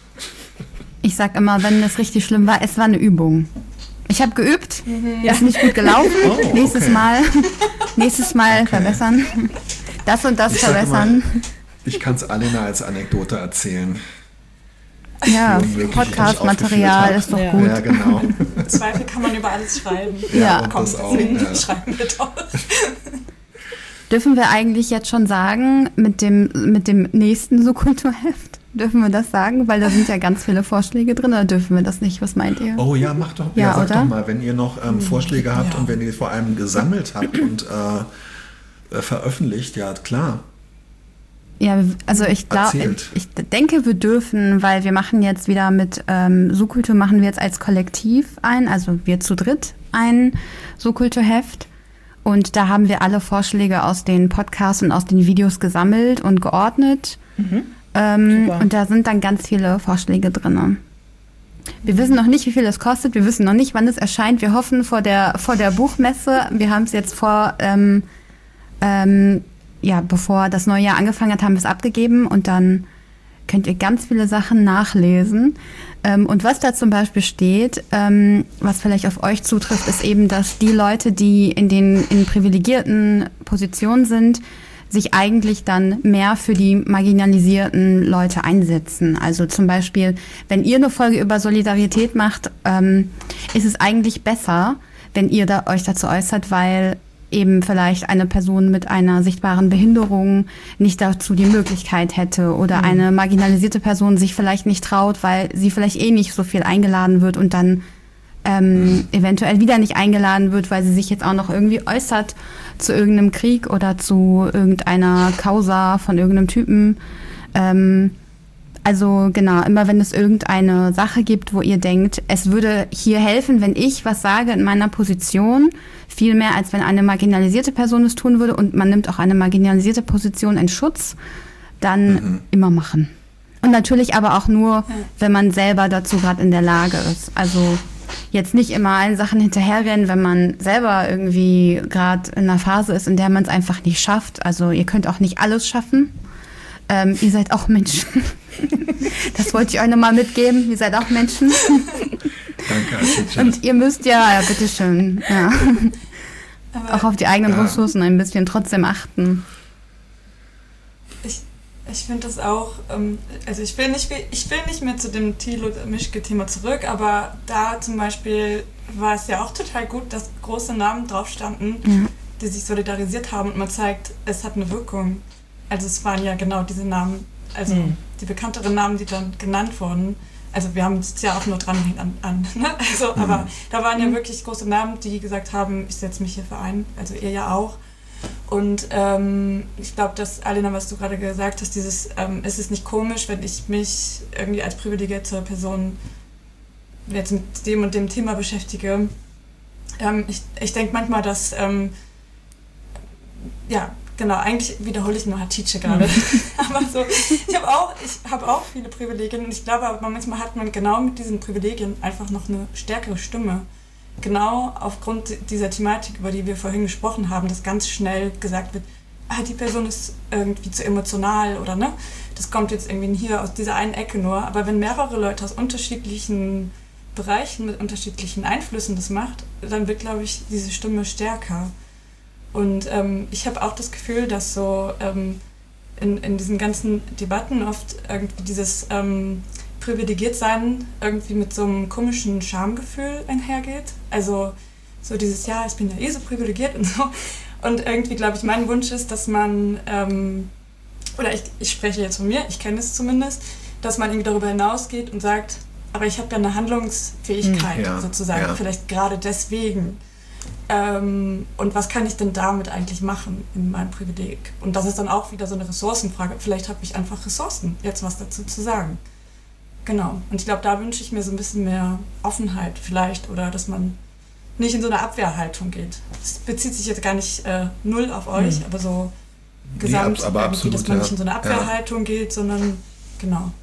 Ich sag immer, wenn es richtig schlimm war, es war eine Übung. Ich habe geübt, ist nicht gut gelaufen. Oh, nächstes okay. Mal, nächstes Mal Okay. verbessern. Das und das Ich sag verbessern. immer, ich kann es Alena als Anekdote erzählen. Ja, die wirklich Podcast-Material nicht ist doch Ja. gut. Ja, genau. Im Zweifel kann man über alles schreiben. Ja, und Komm, das auch. deswegen Ja. schreiben wir doch. Dürfen wir eigentlich jetzt schon sagen, mit dem, mit dem nächsten Subkulturheft, dürfen wir das sagen? Weil da sind ja ganz viele Vorschläge drin, oder dürfen wir das nicht? Was meint ihr? Oh ja, macht doch, ja, Ja, sag oder? doch mal, wenn ihr noch ähm, Vorschläge habt Ja. und wenn ihr vor allem gesammelt habt und äh, äh, veröffentlicht, ja klar. Ja, also ich glaube, Erzählt. ich denke, wir dürfen, weil wir machen jetzt wieder mit ähm, Subkultur, machen wir jetzt als Kollektiv ein, also wir zu dritt ein Subkulturheft. Und da haben wir alle Vorschläge aus den Podcasts und aus den Videos gesammelt und geordnet. Ähm, Super. und da sind dann ganz viele Vorschläge drin. Wir wissen noch nicht, wie viel es kostet. Wir wissen noch nicht, wann es erscheint. Wir hoffen vor der, vor der Buchmesse. Wir haben es jetzt vor, ähm, ähm, ja, bevor das neue Jahr angefangen hat, haben wir es abgegeben. Und dann könnt ihr ganz viele Sachen nachlesen. Ähm, und was da zum Beispiel steht, ähm, was vielleicht auf euch zutrifft, ist eben, dass die Leute, die in den in privilegierten Positionen sind, sich eigentlich dann mehr für die marginalisierten Leute einsetzen. Also zum Beispiel, wenn ihr eine Folge über Solidarität macht, ähm, ist es eigentlich besser, wenn ihr da, euch dazu äußert, weil eben vielleicht eine Person mit einer sichtbaren Behinderung nicht dazu die Möglichkeit hätte oder mhm. eine marginalisierte Person sich vielleicht nicht traut, weil sie vielleicht eh nicht so viel eingeladen wird und dann ähm, eventuell wieder nicht eingeladen wird, weil sie sich jetzt auch noch irgendwie äußert zu irgendeinem Krieg oder zu irgendeiner Causa von irgendeinem Typen. Ähm, also genau, immer wenn es irgendeine Sache gibt, wo ihr denkt, es würde hier helfen, wenn ich was sage in meiner Position, viel mehr als wenn eine marginalisierte Person es tun würde und man nimmt auch eine marginalisierte Position in Schutz, dann mhm. immer machen. Und natürlich aber auch nur, wenn man selber dazu gerade in der Lage ist. Also jetzt nicht immer allen Sachen hinterherrennen, wenn man selber irgendwie gerade in einer Phase ist, in der man es einfach nicht schafft. Also ihr könnt auch nicht alles schaffen. Ähm, ihr seid auch Menschen. Das wollte ich euch nochmal mitgeben. Ihr seid auch Menschen. Danke, Atitje. Und ihr müsst ja, ja, bitteschön, ja. Aber auch auf die eigenen ja. Ressourcen ein bisschen trotzdem achten. ich, ich finde das auch, ähm, also ich will, nicht, ich will nicht mehr zu dem Thilo-Mischke-Thema zurück, aber da zum Beispiel war es ja auch total gut, dass große Namen drauf standen, Ja. die sich solidarisiert haben und man zeigt, es hat eine Wirkung. Also es waren ja genau diese Namen, also Mhm. die bekannteren Namen, die dann genannt wurden. Also wir haben es ja auch nur dran an, an ne? Also, Mhm. aber da waren ja wirklich große Namen, die gesagt haben, ich setze mich hierfür ein, also ihr ja auch. Und ähm, ich glaube, dass, Alena, was du gerade gesagt hast, dieses, ähm, es ist nicht komisch, wenn ich mich irgendwie als privilegierte Person jetzt mit dem und dem Thema beschäftige. Ähm, ich ich denke manchmal, dass, ähm, ja, genau, eigentlich wiederhole ich nur Hatice gerade. Aber so, ich habe auch, ich habe auch viele Privilegien und ich glaube, aber manchmal hat man genau mit diesen Privilegien einfach noch eine stärkere Stimme. Genau aufgrund dieser Thematik, über die wir vorhin gesprochen haben, dass ganz schnell gesagt wird, ah, die Person ist irgendwie zu emotional oder ne, das kommt jetzt irgendwie hier aus dieser einen Ecke nur. Aber wenn mehrere Leute aus unterschiedlichen Bereichen mit unterschiedlichen Einflüssen das macht, dann wird, glaube ich, diese Stimme stärker. Und ähm, ich habe auch das Gefühl, dass so ähm, in, in diesen ganzen Debatten oft irgendwie dieses ähm, Privilegiertsein irgendwie mit so einem komischen Schamgefühl einhergeht. Also so dieses, ja, ich bin ja eh so privilegiert und so. Und irgendwie, glaube ich, mein Wunsch ist, dass man, ähm, oder ich, ich spreche jetzt von mir, ich kenne es zumindest, dass man irgendwie darüber hinausgeht und sagt, aber ich habe ja eine Handlungsfähigkeit ja, sozusagen, ja. Vielleicht gerade deswegen. Ähm, und was kann ich denn damit eigentlich machen in meinem Privileg? Und das ist dann auch wieder so eine Ressourcenfrage. Vielleicht habe ich einfach Ressourcen, jetzt was dazu zu sagen. Genau. Und ich glaube, da wünsche ich mir so ein bisschen mehr Offenheit vielleicht oder dass man nicht in so eine Abwehrhaltung geht. Das bezieht sich jetzt gar nicht äh, null auf euch, hm. aber so gesamt, nee, aber absolut, dass man ja. nicht in so eine Abwehrhaltung ja. geht, sondern genau.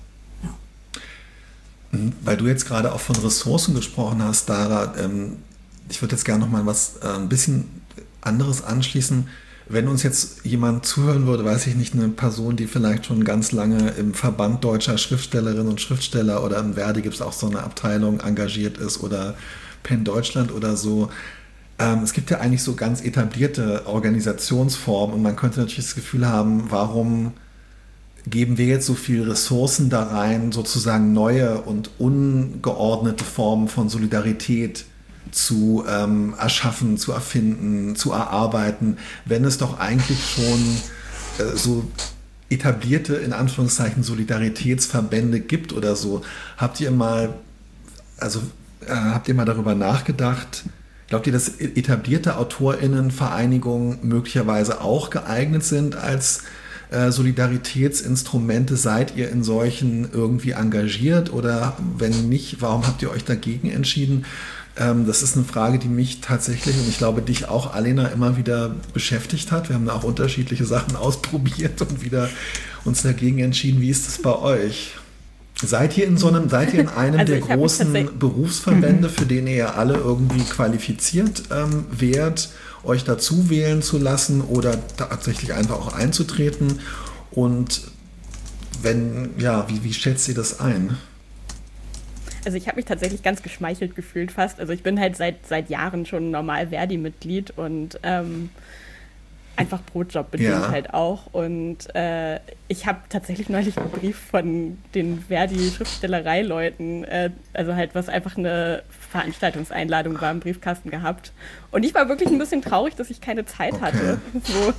Ja. Weil du jetzt gerade auch von Ressourcen gesprochen hast, Dara, ähm, ich würde jetzt gerne noch mal was äh, ein bisschen anderes anschließen. Wenn uns jetzt jemand zuhören würde, weiß ich nicht, eine Person, die vielleicht schon ganz lange im Verband deutscher Schriftstellerinnen und Schriftsteller oder im Verdi gibt es auch so eine Abteilung engagiert ist oder Penn Deutschland oder so. Ähm, es gibt ja eigentlich so ganz etablierte Organisationsformen und man könnte natürlich das Gefühl haben, warum geben wir jetzt so viele Ressourcen da rein, sozusagen neue und ungeordnete Formen von Solidarität zu ähm, erschaffen, zu erfinden, zu erarbeiten, wenn es doch eigentlich schon äh, so etablierte, in Anführungszeichen, Solidaritätsverbände gibt oder so. Habt ihr mal, also äh, habt ihr mal darüber nachgedacht, glaubt ihr, dass etablierte AutorInnenvereinigungen möglicherweise auch geeignet sind als äh, Solidaritätsinstrumente? Seid ihr in solchen irgendwie engagiert oder wenn nicht, warum habt ihr euch dagegen entschieden? Das ist eine Frage, die mich tatsächlich und ich glaube dich auch, Alena, immer wieder beschäftigt hat. Wir haben da auch unterschiedliche Sachen ausprobiert und wieder uns dagegen entschieden. Wie ist das bei euch? Seid ihr in so einem, seid ihr in einem also der großen Berufsverbände, für den ihr alle irgendwie qualifiziert ähm, wärt, euch dazu wählen zu lassen oder tatsächlich einfach auch einzutreten? Und wenn, ja, wie, wie schätzt ihr das ein? Also ich habe mich tatsächlich ganz geschmeichelt gefühlt fast. Also ich bin halt seit, seit Jahren schon normal Verdi-Mitglied und ähm, einfach Brotjob bedient ja. halt auch. Und äh, ich habe tatsächlich neulich einen Brief von den Verdi-Schriftstellerei-Leuten, äh, also halt was einfach eine Veranstaltungseinladung war, im Briefkasten gehabt. Und ich war wirklich ein bisschen traurig, dass ich keine Zeit okay. hatte. So.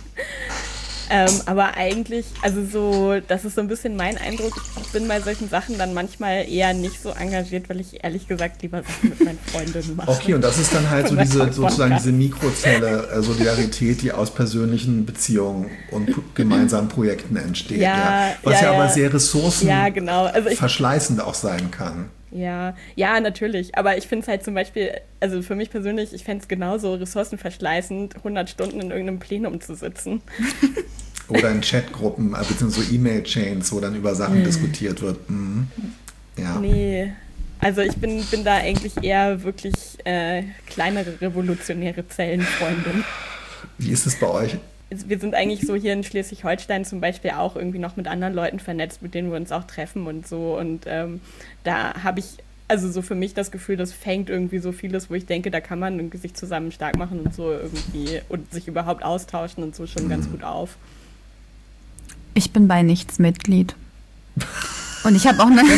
Ähm, aber eigentlich, also so, das ist so ein bisschen mein Eindruck, ich bin bei solchen Sachen dann manchmal eher nicht so engagiert, weil ich ehrlich gesagt lieber Sachen mit meinen Freundinnen mache. Okay, und das ist dann halt so diese, sozusagen diese Mikrozelle äh, Solidarität, die aus persönlichen Beziehungen und p- gemeinsamen Projekten entsteht. Ja, ja. Was ja, ja aber sehr ressourcenverschleißend ja, genau. also auch sein kann. Ja, ja, natürlich. Aber ich finde es halt zum Beispiel, also für mich persönlich, ich fände es genauso ressourcenverschleißend, hundert Stunden in irgendeinem Plenum zu sitzen. Oder in Chatgruppen, beziehungsweise so E-Mail-Chains, wo dann über Sachen mhm. diskutiert wird. Mhm. Ja. Nee, also ich bin, bin da eigentlich eher wirklich äh, kleinere revolutionäre Zellenfreundin. Wie ist es bei euch? Wir sind eigentlich so hier in Schleswig-Holstein zum Beispiel auch irgendwie noch mit anderen Leuten vernetzt, mit denen wir uns auch treffen und so. Und ähm, da habe ich also so für mich das Gefühl, das fängt irgendwie so vieles, wo ich denke, da kann man irgendwie sich zusammen stark machen und so irgendwie und sich überhaupt austauschen und so schon ganz gut auf. Ich bin bei nichts Mitglied. Und ich habe auch eine...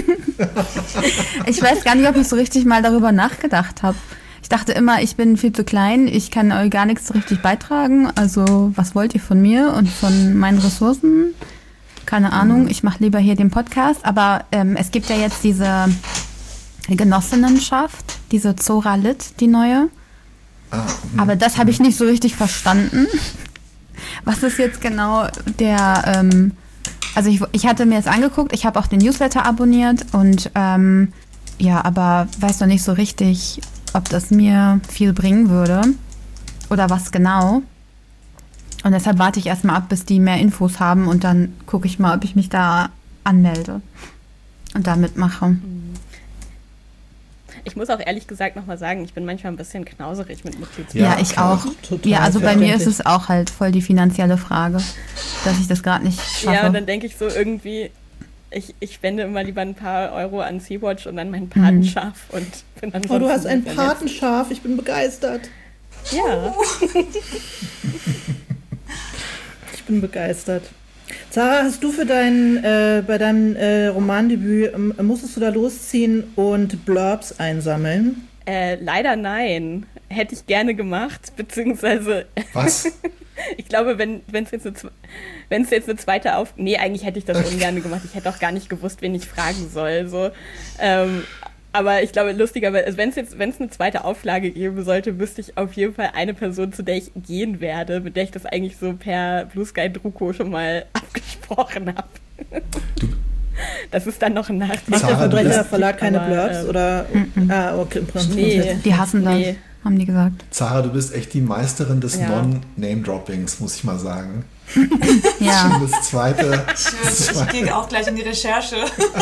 Ich weiß gar nicht, ob ich so richtig mal darüber nachgedacht habe. Ich dachte immer, ich bin viel zu klein, ich kann euch gar nichts so richtig beitragen. Also was wollt ihr von mir und von meinen Ressourcen? Keine Ahnung, ich mache lieber hier den Podcast. Aber ähm, es gibt ja jetzt diese Genossinnenschaft, diese Zora Lit, die neue. Ah, aber das habe ich nicht so richtig verstanden. Was ist jetzt genau der... Ähm, also ich, ich hatte mir das angeguckt, ich habe auch den Newsletter abonniert und... Ähm, ja, aber weiß noch nicht so richtig, ob das mir viel bringen würde oder was genau. Und deshalb warte ich erstmal ab, bis die mehr Infos haben und dann gucke ich mal, ob ich mich da anmelde und da mitmache. Ich muss auch ehrlich gesagt nochmal sagen, ich bin manchmal ein bisschen knauserig mit Mitgliedsbeitrag. Ja, ja, ich klar. auch. Total ja, also bei mir ist verständlich. es auch halt voll die finanzielle Frage, dass ich das gerade nicht schaffe. Ja, und dann denke ich so irgendwie, ich, ich spende immer lieber ein paar Euro an Sea-Watch und an mein Patenschaf mhm. und bin dann Oh, du hast ein vernetzt. Patenschaf, ich bin begeistert. Ja. Ich bin begeistert. Zara, hast du für dein, äh, bei deinem äh, Romandebüt, ähm, musstest du da losziehen und Blurbs einsammeln? Äh, leider nein. Hätte ich gerne gemacht, beziehungsweise Was? ich glaube, wenn es jetzt, jetzt eine zweite Auf... Nee, eigentlich hätte ich das ungern gemacht. Ich hätte auch gar nicht gewusst, wen ich fragen soll. So. Ähm, aber ich glaube, lustigerweise, also wenn es jetzt wenn's eine zweite Auflage geben sollte, wüsste ich auf jeden Fall eine Person, zu der ich gehen werde, mit der ich das eigentlich so per Blue Sky Druko schon mal abgesprochen habe. Das ist dann noch ein Nachteil. Macht der Zara, du Verbrecher bist- Verlag keine aber, Blurbs? ähm, Oder, mm-mm. ah, okay, im Prinzip. Nee. Die hassen das, Nee. haben die gesagt. Zara, du bist echt die Meisterin des Ja. Non-Name-Droppings, muss ich mal sagen. Ja. Und das zweite... Ich, schwör's, ich gehe auch gleich in die Recherche.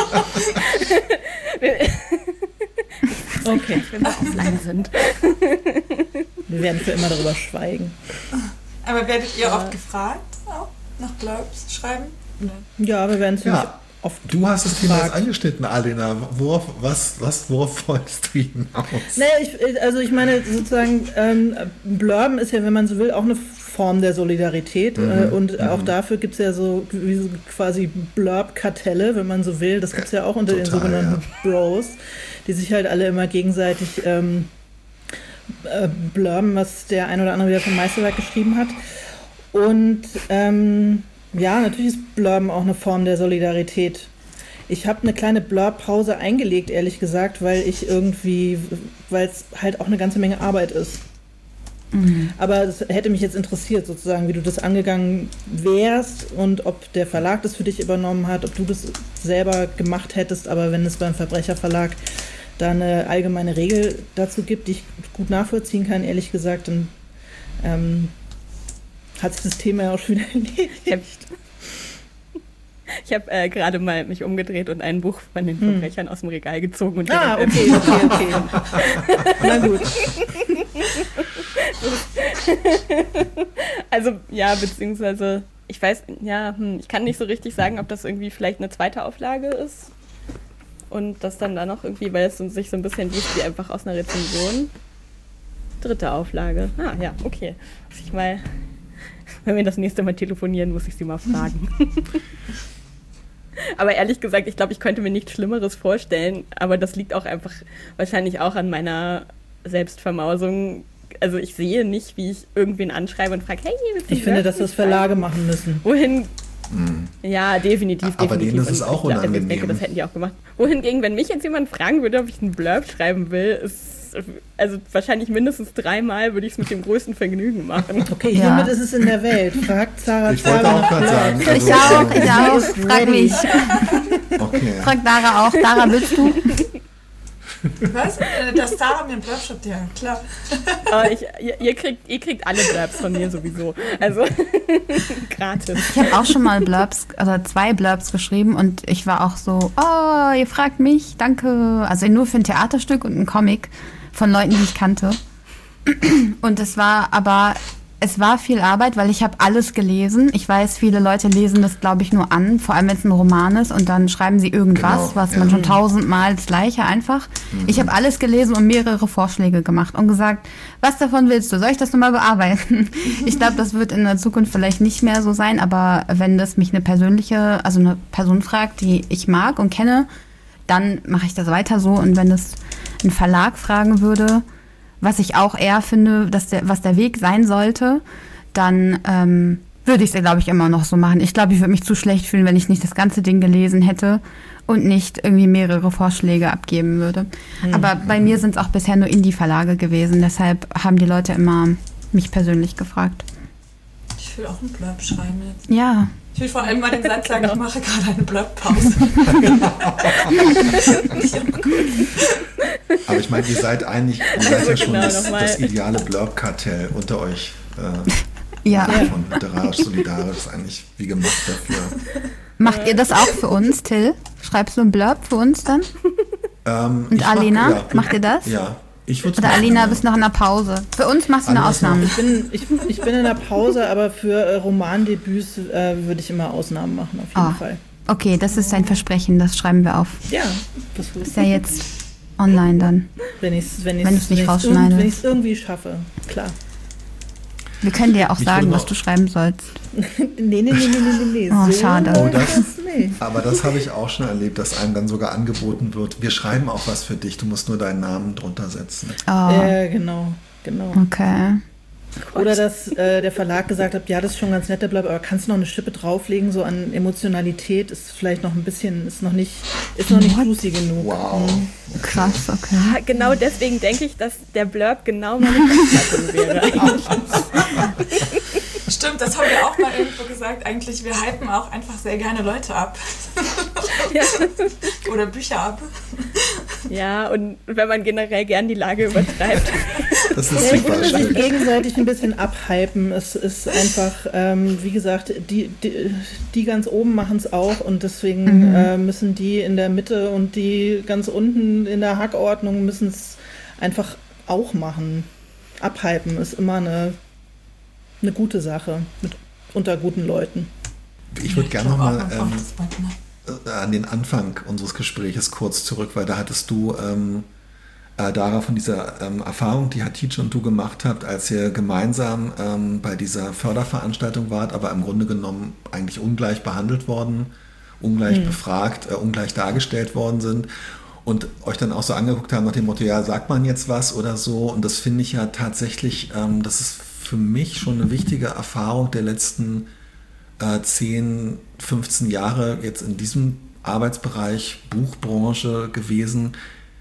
Okay, Wenn wir offline sind. wir werden für immer darüber schweigen. Aber werdet ihr oft gefragt, auch nach Blurbs schreiben? Ja, wir werden ziemlich Ja. oft Du hast das Thema jetzt gefragt. angeschnitten, Alena. Worauf, was, was, worauf wolltest du hinaus? Naja, ich, also ich meine sozusagen, ähm, Blurben ist ja, wenn man so will, auch eine Form der Solidarität. Mhm, Äh, und mhm. auch dafür gibt es ja so, wie so quasi Blurb-Kartelle, wenn man so will. Das gibt es ja auch unter den Total, sogenannten Bros, die sich halt alle immer gegenseitig ähm, äh, blurben, was der ein oder andere wieder vom Meisterwerk geschrieben hat. Und ähm, ja, natürlich ist Blurben auch eine Form der Solidarität. Ich habe eine kleine Blurb-Pause eingelegt, ehrlich gesagt, weil ich irgendwie, weil es halt auch eine ganze Menge Arbeit ist. Mhm. Aber es hätte mich jetzt interessiert, sozusagen, wie du das angegangen wärst und ob der Verlag das für dich übernommen hat, ob du das selber gemacht hättest, aber wenn es beim Verbrecherverlag da eine allgemeine Regel dazu gibt, die ich gut nachvollziehen kann, ehrlich gesagt, dann ähm, hat sich das Thema ja auch schon wieder erledigt. Ich habe äh, gerade mal mich umgedreht und ein Buch von den Hm. Verbrechern aus dem Regal gezogen und Ah, direkt, okay, okay, okay. Na gut. Also, ja, beziehungsweise, ich weiß, ja, hm, ich kann nicht so richtig sagen, ob das irgendwie vielleicht eine zweite Auflage ist. Und das dann da noch irgendwie, weil es sich so ein bisschen liest wie einfach aus einer Rezension. Dritte Auflage. Ah, ja, okay. Muss ich mal, wenn wir das nächste Mal telefonieren, muss ich sie mal fragen. Aber ehrlich gesagt, ich glaube, ich könnte mir nichts Schlimmeres vorstellen. Aber das liegt auch einfach wahrscheinlich auch an meiner Selbstvermausung. Also ich sehe nicht, wie ich irgendwen anschreibe und frage, hey, willst du Ich finde, Blurb dass das Verlage schreiben? machen müssen. Wohin? Hm. Ja, definitiv. Aber definitiv. denen ist es Und auch ich, glaub, unangenehm. Ich denke, das hätten die auch gemacht. Wohingegen, wenn mich jetzt jemand fragen würde, ob ich einen Blurb schreiben will, ist also wahrscheinlich mindestens dreimal würde ich es mit dem größten Vergnügen machen. Okay, Ja. hiermit ist es in der Welt. Fragt Sarah Ich wollte Zara auch nach gerade sagen. Blurb. Ich auch, ich auch. ist Frag ready. mich. Okay. Frag Dara auch. Dara, willst du? Was? Äh, Dass Sarah mir einen Blurb schreibt? Ja, klar. Aber ich, ihr, ihr, kriegt, ihr kriegt alle Blurbs von mir sowieso. Also gratis. Ich habe auch schon mal Blurbs, also zwei Blurbs geschrieben und ich war auch so, oh, ihr fragt mich, danke. Also nur für ein Theaterstück und einen Comic von Leuten, die ich kannte. Und es war aber, es war viel Arbeit, weil ich habe alles gelesen. Ich weiß, viele Leute lesen das, glaube ich, nur an, vor allem wenn es ein Roman ist und dann schreiben sie irgendwas, Genau, was ja. man schon tausendmal das Gleiche einfach. Ich habe alles gelesen und mehrere Vorschläge gemacht und gesagt, was davon willst du? Soll ich das nochmal bearbeiten? Ich glaube, das wird in der Zukunft vielleicht nicht mehr so sein, aber wenn das mich eine persönliche, also eine Person fragt, die ich mag und kenne, dann mache ich das weiter so. Und wenn das ein Verlag fragen würde, was ich auch eher finde, dass der, was der Weg sein sollte, dann ähm, würde ich es, glaube ich, immer noch so machen. Ich glaube, ich würde mich zu schlecht fühlen, wenn ich nicht das ganze Ding gelesen hätte und nicht irgendwie mehrere Vorschläge abgeben würde. Mhm. Aber bei mir sind es auch bisher nur Indie-Verlage gewesen. Deshalb haben die Leute immer mich persönlich gefragt. Ich will auch einen Blurb schreiben jetzt. Ja, Ich will vor allem mal den Satz sagen, ich mache gerade eine Blurb-Pause. Aber ich meine, ihr seid eigentlich, ihr seid ja schon Genau, das, nochmal. das ideale Blurb-Kartell unter euch. Äh, Ja. Von literarisch, solidarisch ist eigentlich wie gemacht dafür. Macht ihr das auch für uns, Till? Schreibst du einen Blurb für uns dann? Ähm, Und ich mach- Alena, ja, macht ihr das? Ja, ich würde Oder Alina, bist noch in der Pause? Für uns machst du eine Alina ist noch- Ausnahme. Ich bin, ich, ich bin in der Pause, aber für äh, Romandebüts äh, würde ich immer Ausnahmen machen, auf jeden Ah. Fall. Okay, das ist ein Versprechen, das schreiben wir auf. Ja, das Ist ja jetzt online dann. wenn ich es wenn Wenn ich's, du's nicht wenn ich's rausschneide. irgend, wenn ich's irgendwie schaffe, klar. Wir können dir auch Ich sagen, würde was noch- du schreiben sollst. Nee, nee, nee, nee, nee, nee, nee. Oh, so schade. Oh, das- nee. Aber das habe ich auch schon erlebt, dass einem dann sogar angeboten wird, wir schreiben auch was für dich, du musst nur deinen Namen drunter setzen. Oh, Ja, genau, genau. okay. Oder dass äh, der Verlag gesagt hat, ja, das ist schon ganz nett, der Blurb, aber kannst du noch eine Schippe drauflegen, so an Emotionalität ist vielleicht noch ein bisschen, ist noch nicht, ist noch nicht juicy genug. Wow. Mhm. Krass, okay. Ah, genau deswegen denke ich, dass der Blurb genau meine Passgattung wäre. Stimmt, das haben wir auch mal irgendwo gesagt. Eigentlich, wir hypen auch einfach sehr gerne Leute ab. Ja. Oder Bücher ab. Ja, und wenn man generell gern die Lage übertreibt. Das ist Ja, ich super finde, sich schwierig. gegenseitig ein bisschen abhypen. Es ist einfach, ähm, wie gesagt, die, die, die ganz oben machen es auch und deswegen Mhm. äh, müssen die in der Mitte und die ganz unten in der Hackordnung müssen es einfach auch machen. Abhypen ist immer eine, eine gute Sache mit, unter guten Leuten. Ich würde gerne glaube auch nochmal einfach, ähm, das wollte man. äh, an den Anfang unseres Gespräches kurz zurück, weil da hattest du, ähm, äh, Dara, von dieser ähm, Erfahrung, die Hatice und du gemacht habt, als ihr gemeinsam ähm, bei dieser Förderveranstaltung wart, aber im Grunde genommen eigentlich ungleich behandelt worden, ungleich befragt, äh, ungleich dargestellt worden sind und euch dann auch so angeguckt haben nach dem Motto, ja, sagt man jetzt was oder so, und das finde ich ja tatsächlich, ähm, das ist für mich schon eine wichtige Erfahrung der letzten äh, zehn, fünfzehn Jahre jetzt in diesem Arbeitsbereich Buchbranche gewesen,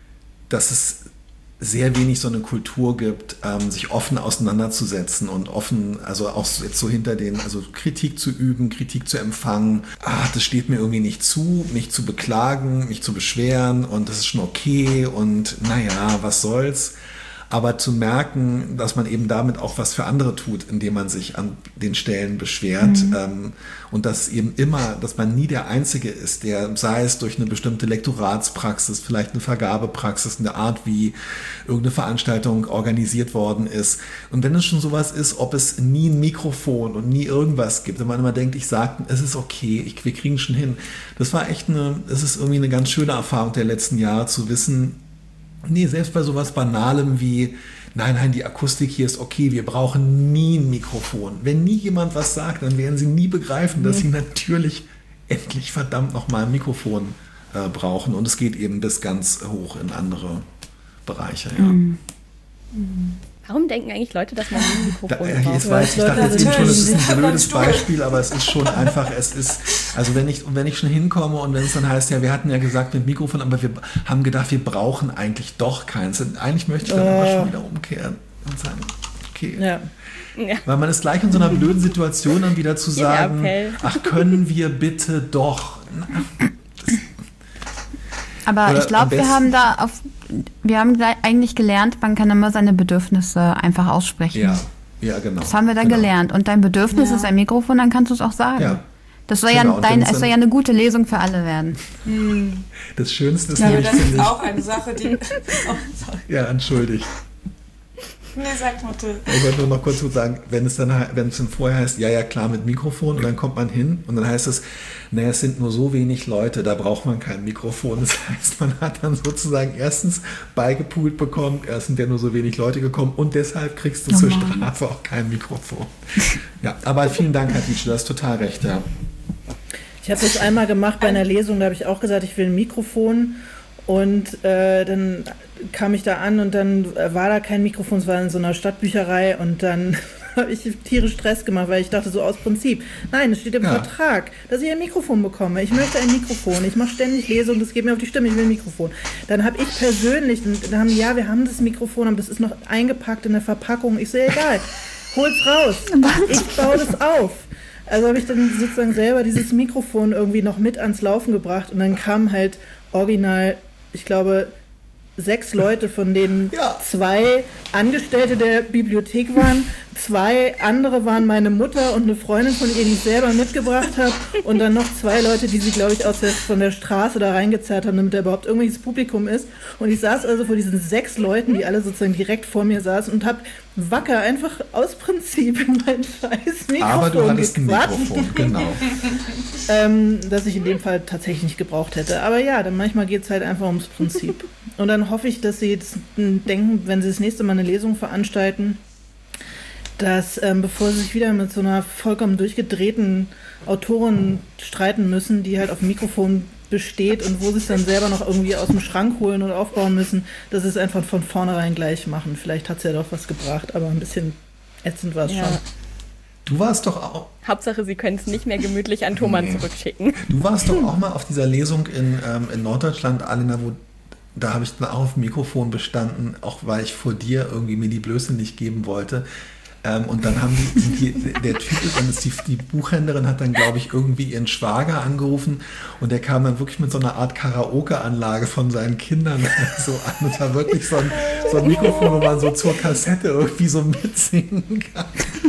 dass es sehr wenig so eine Kultur gibt, ähm, sich offen auseinanderzusetzen und offen, also auch so- jetzt so hinter den, also Kritik zu üben, Kritik zu empfangen. Ah, das steht mir irgendwie nicht zu, mich zu beklagen, mich zu beschweren und das ist schon okay und naja, was soll's. Aber zu merken, dass man eben damit auch was für andere tut, indem man sich an den Stellen beschwert ähm, und dass eben immer, dass man nie der Einzige ist, der, sei es durch eine bestimmte Lektoratspraxis, vielleicht eine Vergabepraxis, eine Art, wie irgendeine Veranstaltung organisiert worden ist. Und wenn es schon sowas ist, ob es nie ein Mikrofon und nie irgendwas gibt, wenn man immer denkt, ich sage, es ist okay, ich, wir kriegen schon hin. Das war echt eine, es ist irgendwie eine ganz schöne Erfahrung der letzten Jahre zu wissen, nee, selbst bei sowas Banalem wie, nein, nein, die Akustik hier ist okay, wir brauchen nie ein Mikrofon. Wenn nie jemand was sagt, dann werden sie nie begreifen, dass sie natürlich endlich verdammt nochmal ein Mikrofon äh, brauchen. Und es geht eben bis ganz hoch in andere Bereiche. Ja. Mhm. Warum denken eigentlich Leute, dass man ein Da, Mikrofon äh, jetzt braucht? weiß, ich dachte jetzt eben schon, das ist ein Natürlich. blödes Beispiel, aber es ist schon einfach, es ist, also wenn ich, wenn ich schon hinkomme und wenn es dann heißt, ja, wir hatten ja gesagt mit Mikrofon, aber wir haben gedacht, wir brauchen eigentlich doch keins. Und eigentlich möchte ich dann immer schon wieder umkehren und sagen, okay. Ja. Ja. Weil man ist gleich in so einer blöden Situation, dann wieder zu Ihr sagen, Appell. ach, können wir bitte doch. Aber Oder ich glaube, am wir besten- haben da auf, wir haben gleich- eigentlich gelernt, man kann immer seine Bedürfnisse einfach aussprechen. Ja, ja, genau. Das haben wir da genau. gelernt. Und dein Bedürfnis Ja. ist ein Mikrofon, dann kannst du es auch sagen. Ja. Das soll Genau, ja, und dein, wenn's es soll dann- ja eine gute Lesung für alle werden. Das Schönste ist Ja, nämlich, das ist finde ich, auch eine Sache, die... Oh, sorry. ja, entschuldigt. Nee, sag mal, Till. Ich wollte nur noch kurz so sagen, wenn es dann, he- wenn es dann vorher heißt, ja, ja, klar, mit Mikrofon, und dann kommt man hin und dann heißt es, naja, es sind nur so wenig Leute, da braucht man kein Mikrofon. Das heißt, man hat dann sozusagen erstens beigepult bekommen, erst sind ja nur so wenig Leute gekommen und deshalb kriegst du zur Strafe auch kein Mikrofon. Ja, aber vielen Dank, Hatice, du hast total recht, ja. Ich habe das einmal gemacht bei einer Lesung, da habe ich auch gesagt, ich will ein Mikrofon und äh, dann kam ich da an und dann äh, war da kein Mikrofon, es war in so einer Stadtbücherei und dann habe ich tierisch Stress gemacht, weil ich dachte so aus Prinzip, nein, es steht im Ja. Vertrag, dass ich ein Mikrofon bekomme. Ich möchte ein Mikrofon, ich mache ständig Lesungen, das geht mir auf die Stimme, ich will ein Mikrofon. Dann habe ich persönlich, dann haben die, ja, wir haben das Mikrofon, aber das ist noch eingepackt in der Verpackung. Ich so, egal, hol's raus, ich baue das auf. Also habe ich dann sozusagen selber dieses Mikrofon irgendwie noch mit ans Laufen gebracht und dann kamen halt original, ich glaube, sechs Leute, von denen ja. zwei Angestellte der Bibliothek waren, zwei andere waren meine Mutter und eine Freundin von ihr, die ich selber mitgebracht habe und dann noch zwei Leute, die sie, glaube ich, aus der, von der Straße da reingezerrt haben, damit da überhaupt irgendwelches Publikum ist. Und ich saß also vor diesen sechs Leuten, die alle sozusagen direkt vor mir saßen und habe wacker einfach aus Prinzip in mein scheiß Mikrofon Aber du hattest gequatscht. ein Mikrofon, genau. ähm, das ich in dem Fall tatsächlich nicht gebraucht hätte. Aber ja, dann manchmal geht es halt einfach ums Prinzip. Und dann hoffe ich, dass sie jetzt denken, wenn sie das nächste Mal eine Lesung veranstalten, dass ähm, bevor sie sich wieder mit so einer vollkommen durchgedrehten Autorin streiten müssen, die halt auf dem Mikrofon besteht und wo sie es dann selber noch irgendwie aus dem Schrank holen und aufbauen müssen, dass sie es einfach von vornherein gleich machen. Vielleicht hat es ja doch was gebracht, aber ein bisschen ätzend war es ja. schon. Du warst doch auch... Hauptsache, sie können es nicht mehr gemütlich an Thomann nee. zurückschicken. Du warst doch auch mal auf dieser Lesung in, ähm, in Norddeutschland, Alena, wo da habe ich dann auch auf dem Mikrofon bestanden, auch weil ich vor dir irgendwie mir die Blöße nicht geben wollte. Ähm, und dann haben die, die der Typ, dann ist die, die Buchhändlerin hat dann, glaube ich, irgendwie ihren Schwager angerufen und der kam dann wirklich mit so einer Art Karaoke-Anlage von seinen Kindern so an. Und war wirklich so ein, so ein Mikrofon, wo man so zur Kassette irgendwie so mitsingen kann.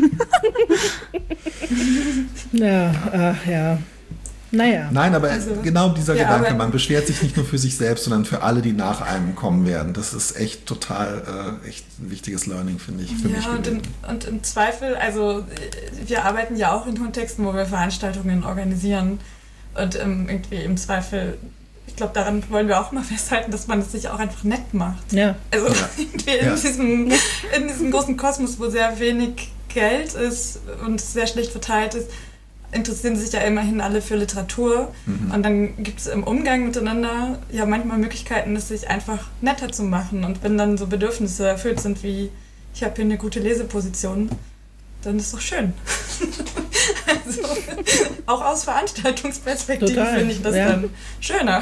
Ja, ach ja. Naja. Nein, aber also, genau dieser ja, Gedanke, man beschwert sich nicht nur für sich selbst, sondern für alle, die nach einem kommen werden. Das ist echt total, äh, echt ein wichtiges Learning, finde ich, für ja, mich. Und im, und im Zweifel, also wir arbeiten ja auch in Kontexten, wo wir Veranstaltungen organisieren und ähm, irgendwie im Zweifel, ich glaube, daran wollen wir auch mal festhalten, dass man es sich auch einfach nett macht. Ja. Also ja. irgendwie in, ja. diesem, in diesem großen Kosmos, wo sehr wenig Geld ist und sehr schlecht verteilt ist, interessieren sich ja immerhin alle für Literatur mhm. und dann gibt es im Umgang miteinander ja manchmal Möglichkeiten, es sich einfach netter zu machen und wenn dann so Bedürfnisse erfüllt sind wie ich habe hier eine gute Leseposition, dann ist es doch schön. Also, auch aus Veranstaltungsperspektive finde ich das ja. dann schöner.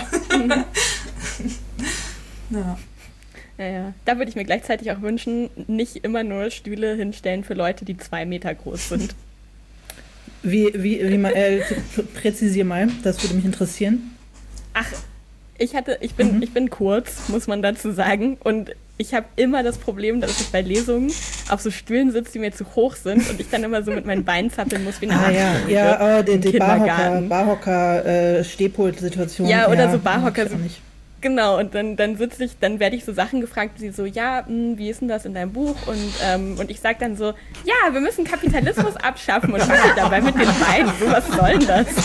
ja. Ja, ja. Da würde ich mir gleichzeitig auch wünschen, nicht immer nur Stühle hinstellen für Leute, die zwei Meter groß sind. Wie, wie, wie mal, äh, präzisier mal, das würde mich interessieren. Ach, ich hatte, ich bin, mhm. ich bin kurz, muss man dazu sagen, und ich habe immer das Problem, dass ich bei Lesungen auf so Stühlen sitze, die mir zu hoch sind und ich dann immer so mit meinen Beinen zappeln muss wie eine Ah ja, ja, aber die, die Barhocker, Barhocker äh, Stehpult-Situation. Ja, oder ja, so Barhocker. So, nicht. Genau, und dann, dann sitze ich, dann werde ich so Sachen gefragt, die so, ja, mh, wie ist denn das in deinem Buch? Und, ähm, und ich sage dann so, ja, wir müssen Kapitalismus abschaffen und mache dabei mit den Beinen. So, was soll denn das?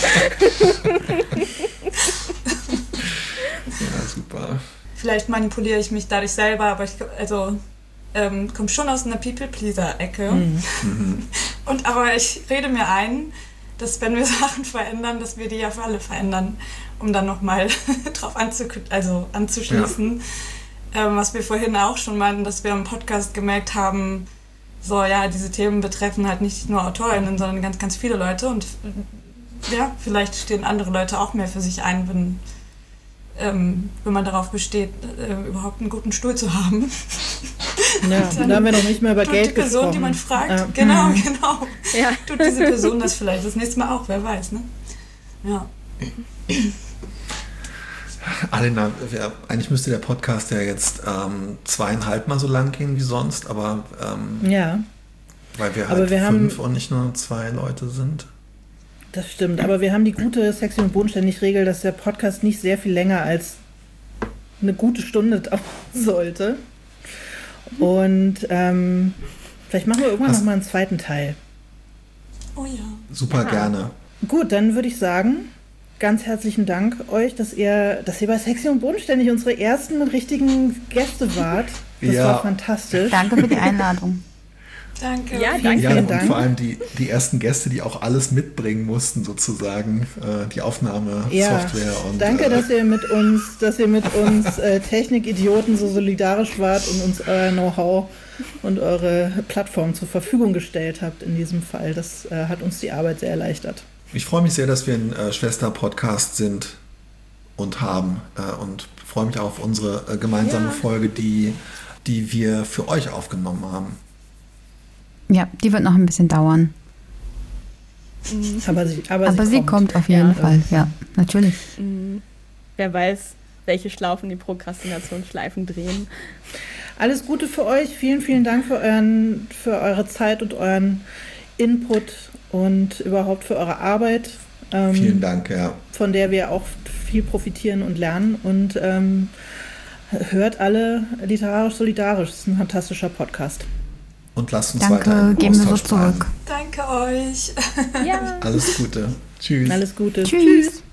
Ja, super. Vielleicht manipuliere ich mich dadurch selber, aber ich also, ähm, komme schon aus einer People-Pleaser-Ecke. Mhm. Und aber ich rede mir ein, dass wenn wir Sachen verändern, dass wir die ja für alle verändern, um dann nochmal drauf anzu also anzuschließen. Ja. Ähm, was wir vorhin auch schon meinten, dass wir im Podcast gemerkt haben, so ja, diese Themen betreffen halt nicht nur AutorInnen, sondern ganz, ganz viele Leute und ja, vielleicht stehen andere Leute auch mehr für sich ein, wenn, ähm, wenn man darauf besteht, äh, überhaupt einen guten Stuhl zu haben. Ja, da haben wir noch nicht mehr über Geld die Person, gesprochen. Die man fragt, ja. genau, genau. Ja. Tut diese Person das vielleicht das nächste Mal auch, wer weiß, ne? Ja. Alena, wir, eigentlich müsste der Podcast ja jetzt ähm, zweieinhalb Mal so lang gehen wie sonst, aber ähm, ja. weil wir aber halt wir fünf haben, und nicht nur zwei Leute sind. Das stimmt, aber wir haben die gute Sexy und bodenständig Regel, dass der Podcast nicht sehr viel länger als eine gute Stunde dauern sollte. Und ähm, vielleicht machen wir irgendwann nochmal einen zweiten Teil. Oh ja. Super ja. gerne. Gut, dann würde ich sagen, ganz herzlichen Dank euch, dass ihr, dass ihr bei Sexy und bodenständig unsere ersten richtigen Gäste wart. Das ja. war fantastisch. Danke für die Einladung. Danke. Ja, vielen, danke. Ja, vielen und Dank. vor allem die, die ersten Gäste, die auch alles mitbringen mussten, sozusagen, äh, die Aufnahmesoftware. Ja, und danke, äh, dass ihr mit uns, dass ihr mit uns äh, Technikidioten so solidarisch wart und uns euer Know-how und eure Plattform zur Verfügung gestellt habt in diesem Fall. Das äh, hat uns die Arbeit sehr erleichtert. Ich freue mich sehr, dass wir ein äh, Schwester-Podcast sind und haben äh, und freue mich auf unsere äh, gemeinsame Ja. Folge, die, die wir für euch aufgenommen haben. Ja, die wird noch ein bisschen dauern. Aber sie, aber Aber sie, sie kommt. kommt auf jeden Ja, Fall, ja, natürlich. Mhm. Wer weiß, welche Schlaufen die Prokrastinationsschleifen drehen. Alles Gute für euch. Vielen, vielen Dank für, euren, für eure Zeit und euren Input und überhaupt für eure Arbeit. Ähm, Vielen Dank, ja. Von der wir auch viel profitieren und lernen. Und ähm, hört alle literarisch solidarisch. Das ist ein fantastischer Podcast. Und lasst uns Danke, weiter im geben wir so Austausch bleiben. zurück. Danke euch. Ja. Alles Gute. Tschüss. Alles Gute. Tschüss.